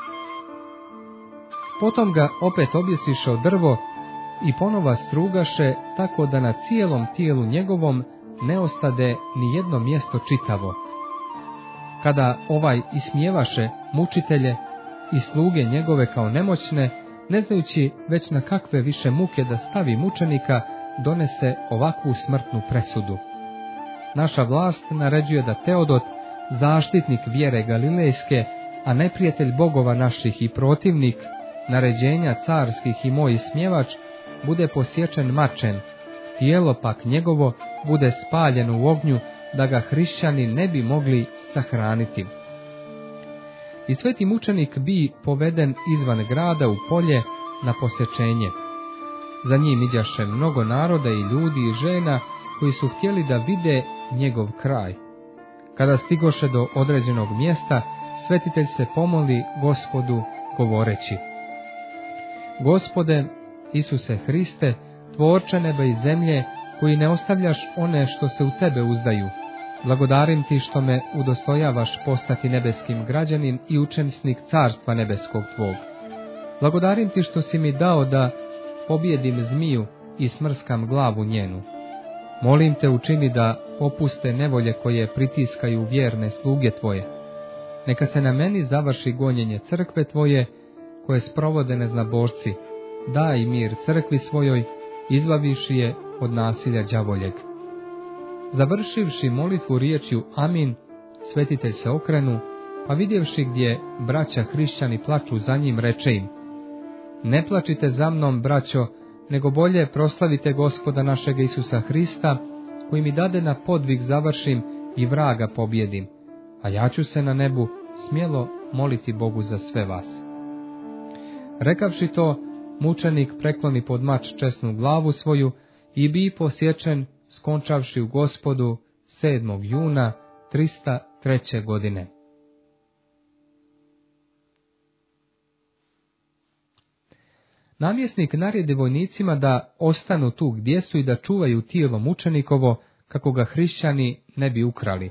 Potom ga opet objesiše o drvo i ponova strugaše, tako da na cijelom tijelu njegovom ne ostade ni jedno mjesto čitavo. Kada ovaj ismijevaše mučitelje i sluge njegove kao nemoćne, ne znajući već na kakve više muke da stavi mučenika, donese ovakvu smrtnu presudu. Naša vlast naređuje da Teodot, zaštitnik vjere Galilejske, a neprijatelj bogova naših i protivnik naređenja carskih i moj smjevač, bude posječen mačem, tijelo pak njegovo bude spaljeno u ognju, da ga hrišćani ne bi mogli sahraniti. I sveti mučenik bi poveden izvan grada u polje na posječenje. Za njim iđaše mnogo naroda i ljudi i žena, koji su htjeli da vide njegov kraj. Kada stigoše do određenog mjesta, svetitelj se pomoli Gospodu govoreći: Gospode, Isuse Hriste, tvorče neba i zemlje, koji ne ostavljaš one što se u tebe uzdaju, blagodarim ti što me udostojavaš postati nebeskim građanin i učenik carstva nebeskog tvog. Blagodarim ti što si mi dao da pobjedim zmiju i smrskam glavu njenu. Molim te, učini da opuste nevolje koje pritiskaju vjerne sluge tvoje. Neka se na meni završi gonjenje crkve tvoje, koje sprovode neznabošci. Daj mir crkvi svojoj, izbaviši je od nasilja đavoljeg. Završivši molitvu riječju Amin, svetitelj se okrenu, pa vidjevši gdje braća hrišćani plaču za njim, reče im: Ne plačite za mnom, braćo, nego bolje proslavite Gospoda našega Isusa Hrista, koji mi dade na podvig završim i vraga pobjedim, a ja ću se na nebu smjelo moliti Bogu za sve vas. Rekavši to, mučenik prekloni pod mač česnu glavu svoju i bi posječen, skončavši u Gospodu sedmog juna trista treće godine. Namjesnik naredi vojnicima da ostanu tu gdje su i da čuvaju tijelo mučenikovo, kako ga hrišćani ne bi ukrali.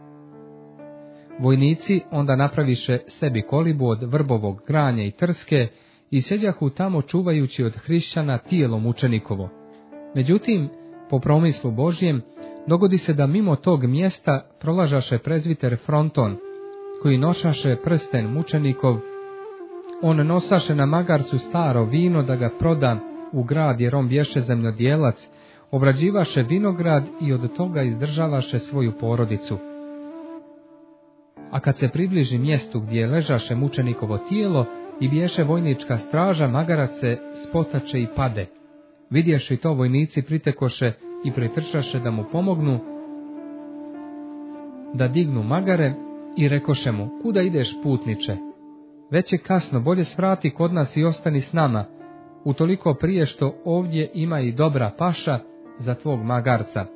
Vojnici onda napraviše sebi kolibu od vrbovog granja i trske i sjeđahu tamo čuvajući od hrišćana tijelo mučenikovo. Međutim, po promislu Božjem, dogodi se da mimo tog mjesta prolažaše prezviter Fronton, koji nošaše prsten mučenikov. On nosaše na magarcu staro vino da ga proda u grad, jer on bješe zemljodjelac, obrađivaše vinograd i od toga izdržavaše svoju porodicu. A kad se približi mjestu gdje ležaše mučenikovo tijelo i bješe vojnička straža, magarac se spotače i pade. Vidješi to, vojnici pritekoše i pritrčaše da mu pomognu da dignu magare i rekoše mu: Kuda ideš, putniče? Već je kasno, bolje svrati kod nas i ostani s nama, utoliko prije što ovdje ima i dobra paša za tvog magarca.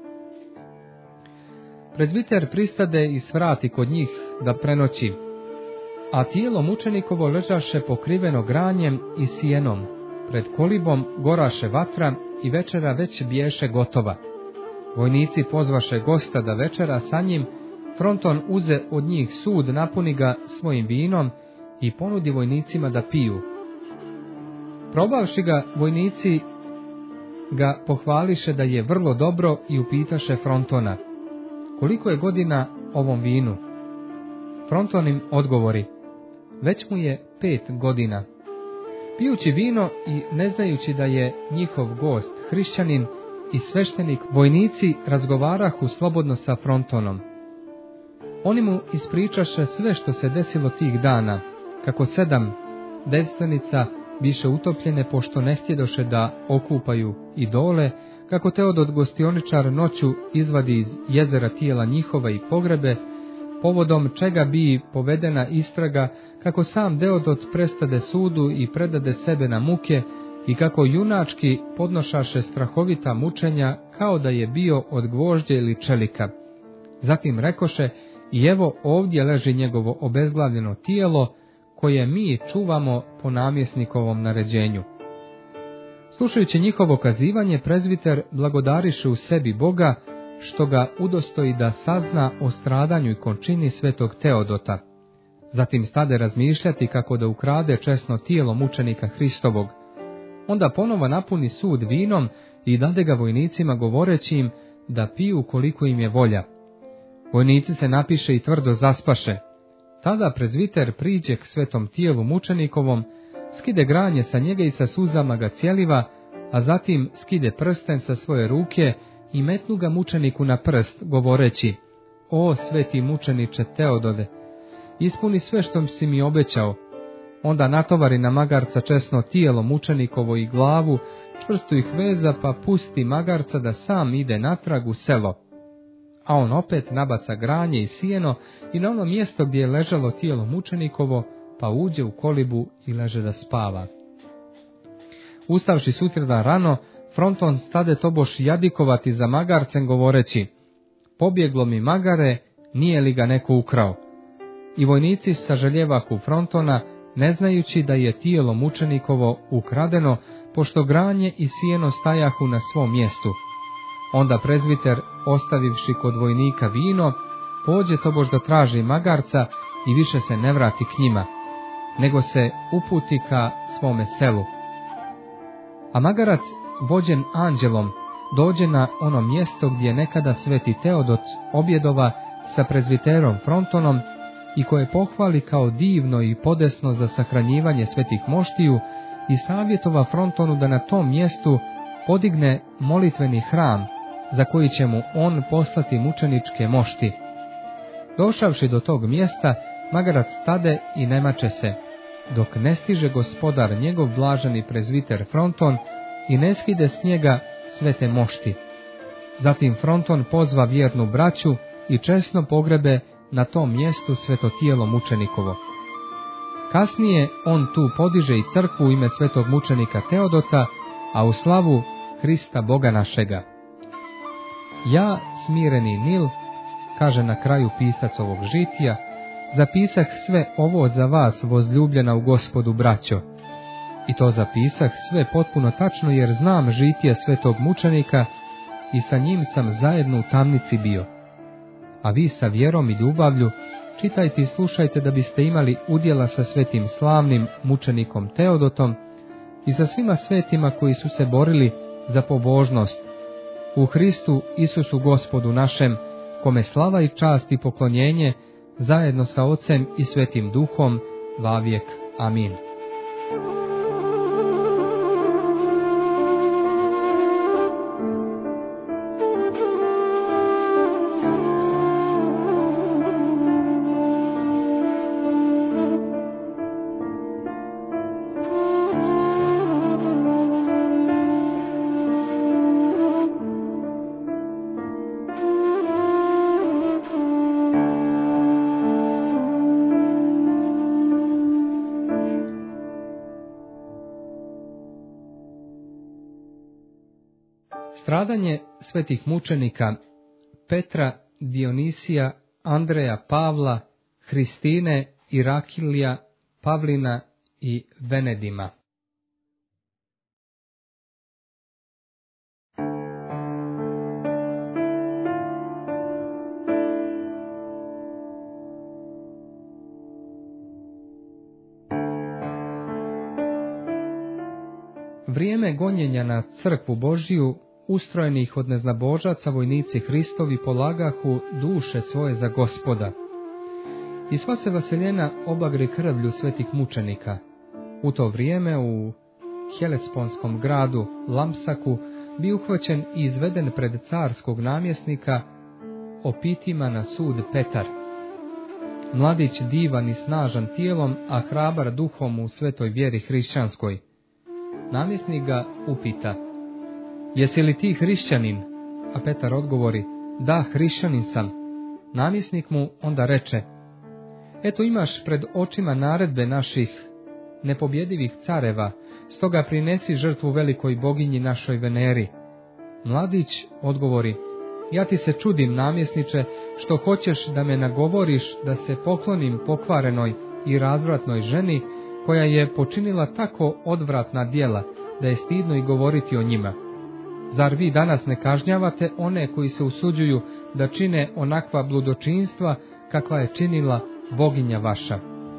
Prezbiter pristade i svrati kod njih da prenoći, a tijelo mučenikovo ležaše pokriveno granjem i sjenom. Pred kolibom goraše vatra i večera već biješe gotova. Vojnici pozvaše gosta da večera sa njim. Fronton uze od njih sud, napuni ga svojim vinom i ponudi vojnicima da piju. Probavši ga, vojnici ga pohvališe da je vrlo dobro i upitaše Frontona: Koliko je godina ovom vinu? Fronton im odgovori: Već mu je pet godina. Pijući vino i ne znajući da je njihov gost hrišćanin i sveštenik, vojnici razgovarahu slobodno sa Frontonom. Oni mu ispričaše sve što se desilo tih dana, kako sedam devstvenica više utopljene pošto ne htjedoše da okupaju idole, kako Teodot gostioničar noću izvadi iz jezera tijela njihova i pogrebe, povodom čega bi povedena istraga, kako sam Teodot prestade sudu i predade sebe na muke, i kako junački podnošaše strahovita mučenja kao da je bio od gvožđa ili čelika. Zatim rekoše, i evo ovdje leži njegovo obezglavljeno tijelo, koje mi čuvamo po namjesnikovom naređenju. Slušajući njihovo kazivanje, prezviter blagodariše u sebi Boga, što ga udostoji da sazna o stradanju i končini svetog Teodota. Zatim stade razmišljati kako da ukrade česno tijelo mučenika Hristovog. Onda ponovo napuni sud vinom i dade ga vojnicima govoreći im da piju koliko im je volja. Vojnici se napiše i tvrdo zaspaše. Tada prezviter priđe k svetom tijelu mučenikovom, skide granje sa njega i sa suzama ga cijeliva, a zatim skide prsten sa svoje ruke i metnu ga mučeniku na prst, govoreći, o sveti mučeniče Teodode, ispuni sve što si mi obećao. Onda natovari na magarca česno tijelo mučenikovo i glavu, čvrsto ih veza, pa pusti magarca da sam ide natrag u selo. A on opet nabaca granje i sijeno i na ono mjesto gdje je ležalo tijelo mučenikovo, pa uđe u kolibu i leže da spava. Ustavši sutradan rano, Fronton stade tobož jadikovati za magarcem, govoreći, pobjeglo mi magare, nije li ga neko ukrao? I vojnici sažaljevahu Frontona, ne znajući da je tijelo mučenikovo ukradeno, pošto granje i sijeno stajahu na svom mjestu. Onda prezviter, ostavivši kod vojnika vino, pođe tobož da traži magarca i više se ne vrati k njima, nego se uputi ka svome selu. A magarac, vođen anđelom, dođe na ono mjesto gdje nekada sveti Teodot objedova sa prezviterom Frontonom i koje pohvali kao divno i podesno za sahranjivanje svetih moštiju i savjetova Frontonu da na tom mjestu podigne molitveni hram, za koji će mu on poslati mučeničke mošti. Došavši do tog mjesta, magarac stade i nemače se, dok ne stiže gospodar njegov blaženi prezviter Fronton i ne skide s njega svete mošti. Zatim Fronton pozva vjernu braću i česno pogrebe na tom mjestu sveto tijelo mučenikovo. Kasnije on tu podiže i crkvu u ime svetog mučenika Teodota, a u slavu Hrista Boga našega. Ja, smireni Nil, kaže na kraju pisac ovog žitija, zapisah sve ovo za vas, vozljubljena u Gospodu braćo. I to zapisah sve potpuno tačno, jer znam žitije svetog mučenika i sa njim sam zajedno u tamnici bio. A vi sa vjerom i ljubavlju čitajte i slušajte da biste imali udjela sa svetim slavnim mučenikom Teodotom i sa svima svetima koji su se borili za pobožnost u Hristu Isusu Gospodu našem, kome slava i čast i poklonjenje zajedno sa Ocem i Svetim Duhom vavijek. Amin. Stradanje svetih mučenika Petra, Dionisija, Andreja, Pavla, Hristine, Irakilija, Pavlina i Venedima. Vrijeme gonjenja na crkvu Božiju, ustrojenih od neznabožaca, vojnici Hristovi polagahu duše svoje za Gospoda. I sva se vaseljena oblagre krvlju svetih mučenika. U to vrijeme u Helesponskom gradu Lampsaku bi uhvaćen i izveden pred carskog namjesnika opitima na sud Petar. Mladić divan i snažan tijelom, a hrabar duhom u svetoj vjeri hrišćanskoj. Namjesnik ga upita: jesi li ti hrišćanin? A Petar odgovori: da, hrišćanin sam. Namjesnik mu onda reče: eto, imaš pred očima naredbe naših nepobjedivih careva, stoga prinesi žrtvu velikoj boginji našoj Veneri. Mladić odgovori: ja ti se čudim, namjesniče, što hoćeš da me nagovoriš da se poklonim pokvarenoj i razvratnoj ženi, koja je počinila tako odvratna djela, da je stidno i govoriti o njima. Zar vi danas ne kažnjavate one koji se usuđuju da čine onakva bludočinstva kakva je činila boginja vaša?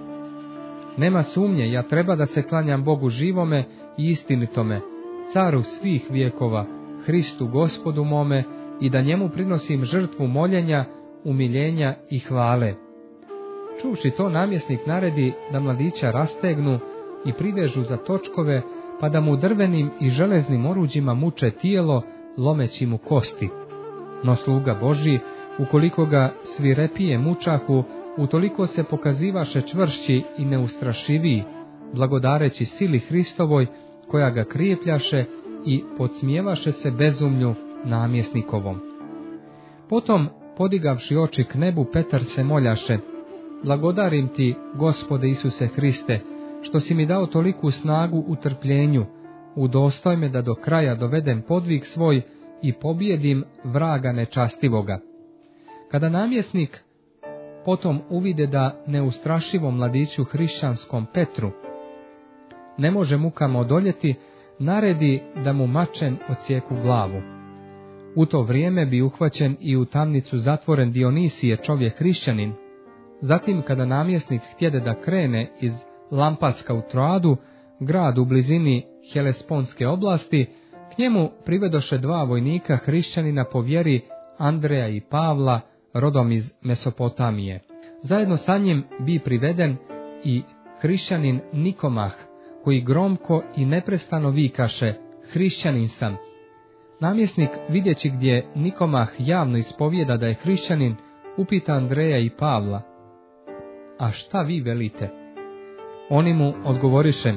Nema sumnje, ja treba da se klanjam Bogu živome i istinitome, caru svih vijekova, Hristu Gospodu mome, i da njemu prinosim žrtvu moljenja, umiljenja i hvale. Čuvši to, namjesnik naredi da mladića rastegnu i privežu za točkove, pa da mu drvenim i železnim oruđima muče tijelo, lomeći mu kosti. No sluga Božji, ukoliko ga svirepije mučahu, utoliko se pokazivaše čvršći i neustrašiviji, blagodareći sili Hristovoj, koja ga krijepljaše i podsmijevaše se bezumlju namjesnikovom. Potom, podigavši oči k nebu, Petar se moljaše: blagodarim ti, Gospode Isuse Hriste, što si mi dao toliku snagu u trpljenju, udostoj me da do kraja dovedem podvig svoj i pobjedim vraga nečastivoga. Kada namjesnik potom uvide da neustrašivom mladiću hrišćanskom Petru ne može mukama odoljeti, naredi da mu mačem odsjeku glavu. U to vrijeme bi uhvaćen i u tamnicu zatvoren Dionisije, čovjek hrišćanin. Zatim, kada namjesnik htjede da krene iz Lampacka u Troadu, grad u blizini Helesponske oblasti, k njemu privedoše dva vojnika hrišćanina po vjeri, Andreja i Pavla, rodom iz Mesopotamije. Zajedno sa njim bi priveden i hrišćanin Nikomah, koji gromko i neprestano vikaše: hrišćanin sam. Namjesnik, vidjeći gdje Nikomah javno ispovijeda da je hrišćanin, upita Andreja i Pavla: a šta vi velite? Oni mu odgovoriše: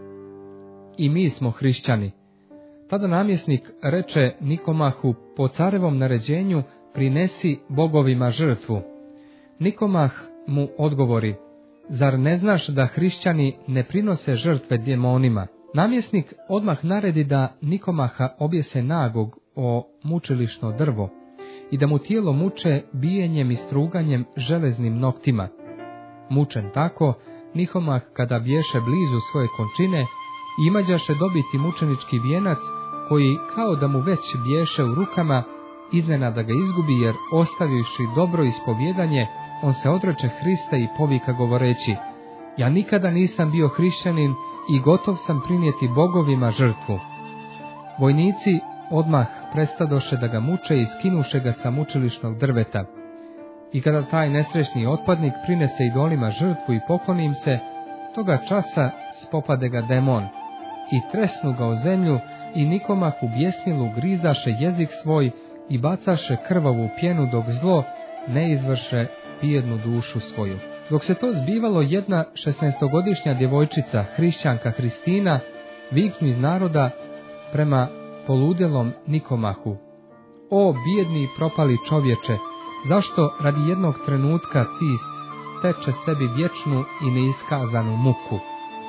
i mi smo hrišćani. Tada namjesnik reče Nikomahu: po carevom naređenju prinesi bogovima žrtvu. Nikomah mu odgovori: zar ne znaš da hrišćani ne prinose žrtve demonima? Namjesnik odmah naredi da Nikomaha objese nagog o mučilišno drvo i da mu tijelo muče bijenjem i struganjem železnim noktima. Mučen tako, Nikomah, kada bješe blizu svoje končine, imađaše dobiti mučenički vijenac, koji kao da mu već bješe u rukama, iznenada ga izgubi, jer ostavivši dobro ispovjedanje, on se odreče Hrista i povika govoreći: ja nikada nisam bio hrišćanin i gotov sam prinijeti bogovima žrtvu. Vojnici odmah prestadoše da ga muče i skinuše ga sa mučilišnog drveta. I kada taj nesrećni otpadnik prinese idolima žrtvu i pokloni im se, toga časa spopade ga demon i tresnu ga o zemlju, i Nikomah u bjesnilu grizaše jezik svoj i bacaše krvavu pjenu, dok zlo ne izvrše bijednu dušu svoju. Dok se to zbivalo, jedna šesnaestogodišnja djevojčica, hrišćanka Hristina, viknu iz naroda prema poludjelom Nikomahu: o bijedni i propali čovječe, zašto radi jednog trenutka ti steče sebi vječnu i neiskazanu muku?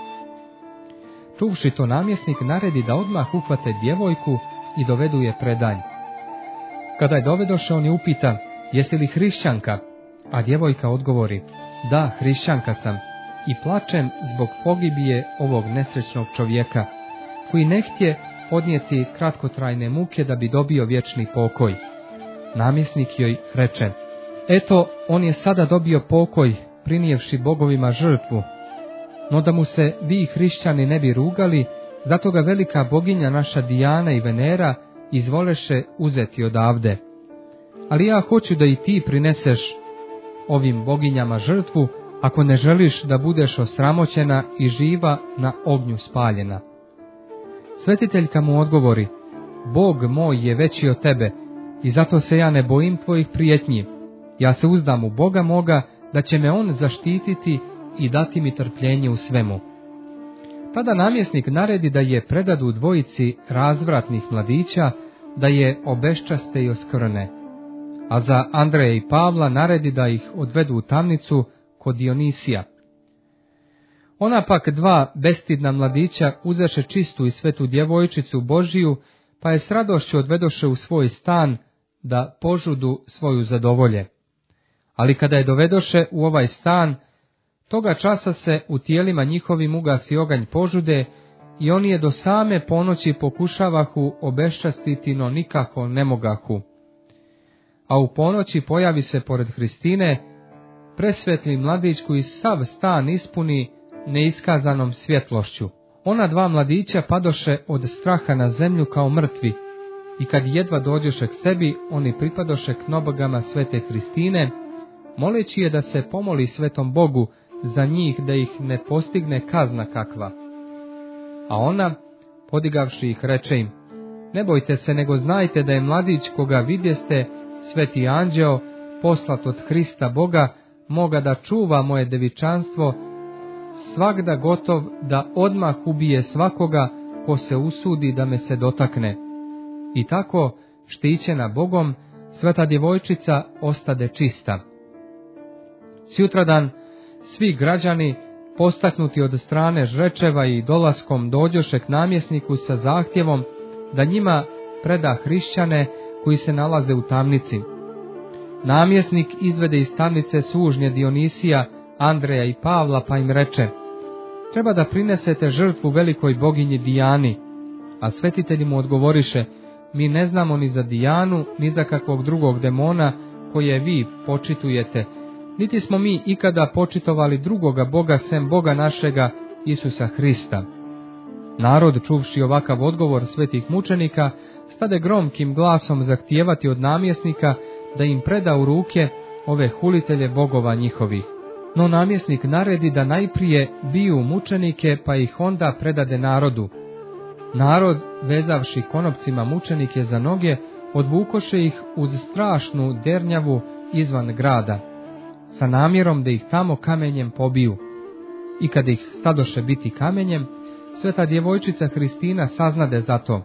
Čuvši to, namjesnik naredi da odmah uhvate djevojku i dovedu je predanj. Kada je dovedoše, on je upita: jesi li hrišćanka? A djevojka odgovori: da, hrišćanka sam, i plačem zbog pogibije ovog nesrećnog čovjeka, koji ne htje podnijeti kratkotrajne muke da bi dobio vječni pokoj. Namjesnik joj reče: eto, on je sada dobio pokoj, prinijevši bogovima žrtvu. No da mu se vi hrišćani ne bi rugali, zato ga velika boginja naša Dijana i Venera izvoleše uzeti odavde. Ali ja hoću da i ti prineseš ovim boginjama žrtvu, ako ne želiš da budeš osramoćena i živa na ognju spaljena. Svetiteljka mu odgovori, Bog moj je veći od tebe, i zato se ja ne bojim tvojih prijetnji. Ja se uzdam u Boga moga, da će me on zaštititi i dati mi trpljenje u svemu. Tada namjesnik naredi da je predadu dvojici razvratnih mladića, da je obeščaste i oskrne, a za Andreja i Pavla naredi da ih odvedu u tamnicu kod Dionisija. Ona pak dva bestidna mladića uzeše čistu i svetu djevojčicu Božiju, pa je s radošću odvedoše u svoj stan, da požudu svoju zadovolje. Ali kada je dovedoše u ovaj stan, toga časa se u tijelima njihovim ugasi oganj požude, i oni je do same ponoći pokušavahu obeščastiti, no nikako ne mogahu. A u ponoći pojavi se pored Hristine presvetli mladić koji sav stan ispuni neiskazanom svjetlošću. Ona dva mladića padoše od straha na zemlju kao mrtvi, i kad jedva dođoše k sebi, oni pripadoše k nogama svete Hristine, moleći je da se pomoli svetom Bogu za njih, da ih ne postigne kazna kakva. A ona, podigavši ih, reče im, ne bojte se, nego znajte da je mladić koga vidjeste, sveti anđeo, poslat od Hrista Boga, moga da čuva moje devičanstvo, svagda gotov da odmah ubije svakoga ko se usudi da me se dotakne. I tako, štićena Bogom, sveta djevojčica ostade čista. Sjutradan svi građani, postaknuti od strane žrečeva i dolaskom, dođoše k namjesniku sa zahtjevom da njima preda hrišćane koji se nalaze u tamnici. Namjesnik izvede iz tamnice sužnje Dionisija, Andreja i Pavla, pa im reče, treba da prinesete žrtvu velikoj boginji Dijani. A svetitelji mu odgovoriše, mi ne znamo ni za Dijanu, ni za kakvog drugog demona koje vi počitujete, niti smo mi ikada počitovali drugoga Boga sem Boga našega, Isusa Hrista. Narod, čuvši ovakav odgovor svetih mučenika, stade gromkim glasom zahtijevati od namjesnika da im preda u ruke ove hulitelje bogova njihovih. No namjesnik naredi da najprije biju mučenike, pa ih onda predade narodu. Narod, vezavši konopcima mučenike za noge, odvukoše ih uz strašnu dernjavu izvan grada, sa namjerom da ih tamo kamenjem pobiju. I kad ih stadoše biti kamenjem, sveta djevojčica Hristina saznade za to.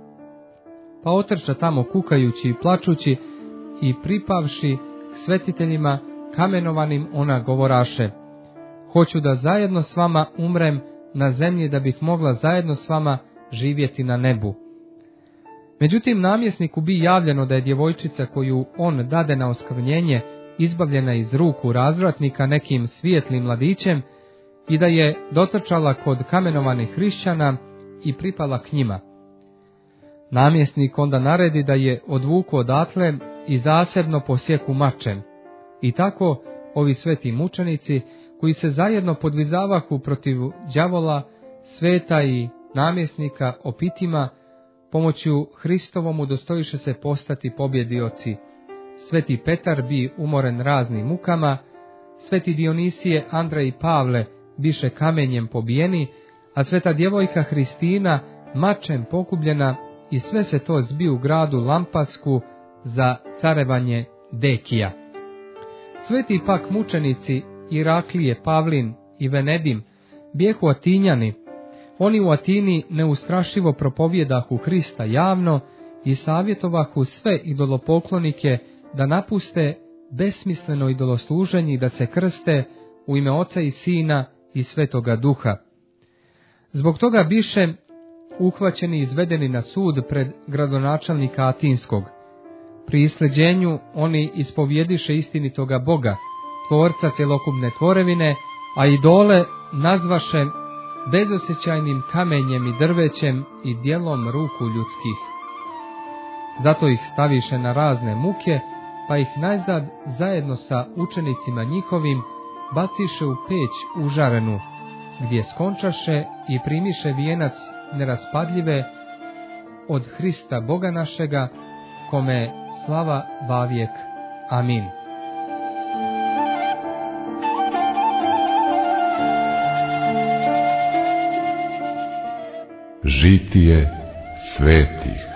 Pa otrča tamo kukajući i plačući, i pripavši svetiteljima kamenovanim, ona govoraše, hoću da zajedno s vama umrem na zemlji, da bih mogla zajedno s vama živjeti na nebu. Međutim, namjesniku bi javljeno da je djevojčica koju on dade na oskvrnjenje izbavljena iz ruku razvratnika nekim svijetlim mladićem i da je dotrčala kod kamenovanih hrišćana i pripala k njima. Namjesnik onda naredi da je odvuku odatle i zasebno posjeku mačem. I tako ovi sveti mučenici, koji se zajedno podvizavahu protiv đavola, sveta i namjesnika opitima, pomoću Hristovom udostojiše se postati pobjedioci. Sveti Petar bi umoren raznim mukama, sveti Dionisije, Andrej i Pavle biše kamenjem pobijeni, a sveta djevojka Hristina mačem pokubljena, i sve se to zbi u gradu Lampasku za carevanje Dekija. Sveti pak mučenici Iraklije, Pavlin i Venedim bijehu Atinjani. Oni u Atini neustrašivo propovjedahu Hrista javno i savjetovahu sve idolopoklonike da napuste besmisleno idolosluženje i da se krste u ime Oca i Sina i Svetoga Duha. Zbog toga biše uhvaćeni i izvedeni na sud pred gradonačelnika Atinskog. Pri isleđenju oni ispovjediše istinitoga Boga, tvorca cjelokupne tvorevine, a idole nazvaše bezosjećajnim kamenjem i drvećem i djelom ruku ljudskih. Zato ih staviše na razne muke, pa ih najzad zajedno sa učenicima njihovim baciše u peć užarenu, gdje skončaše i primiše vijenac neraspadljive od Hrista Boga našega, kome slava vavijek. Amin. žitije svetih.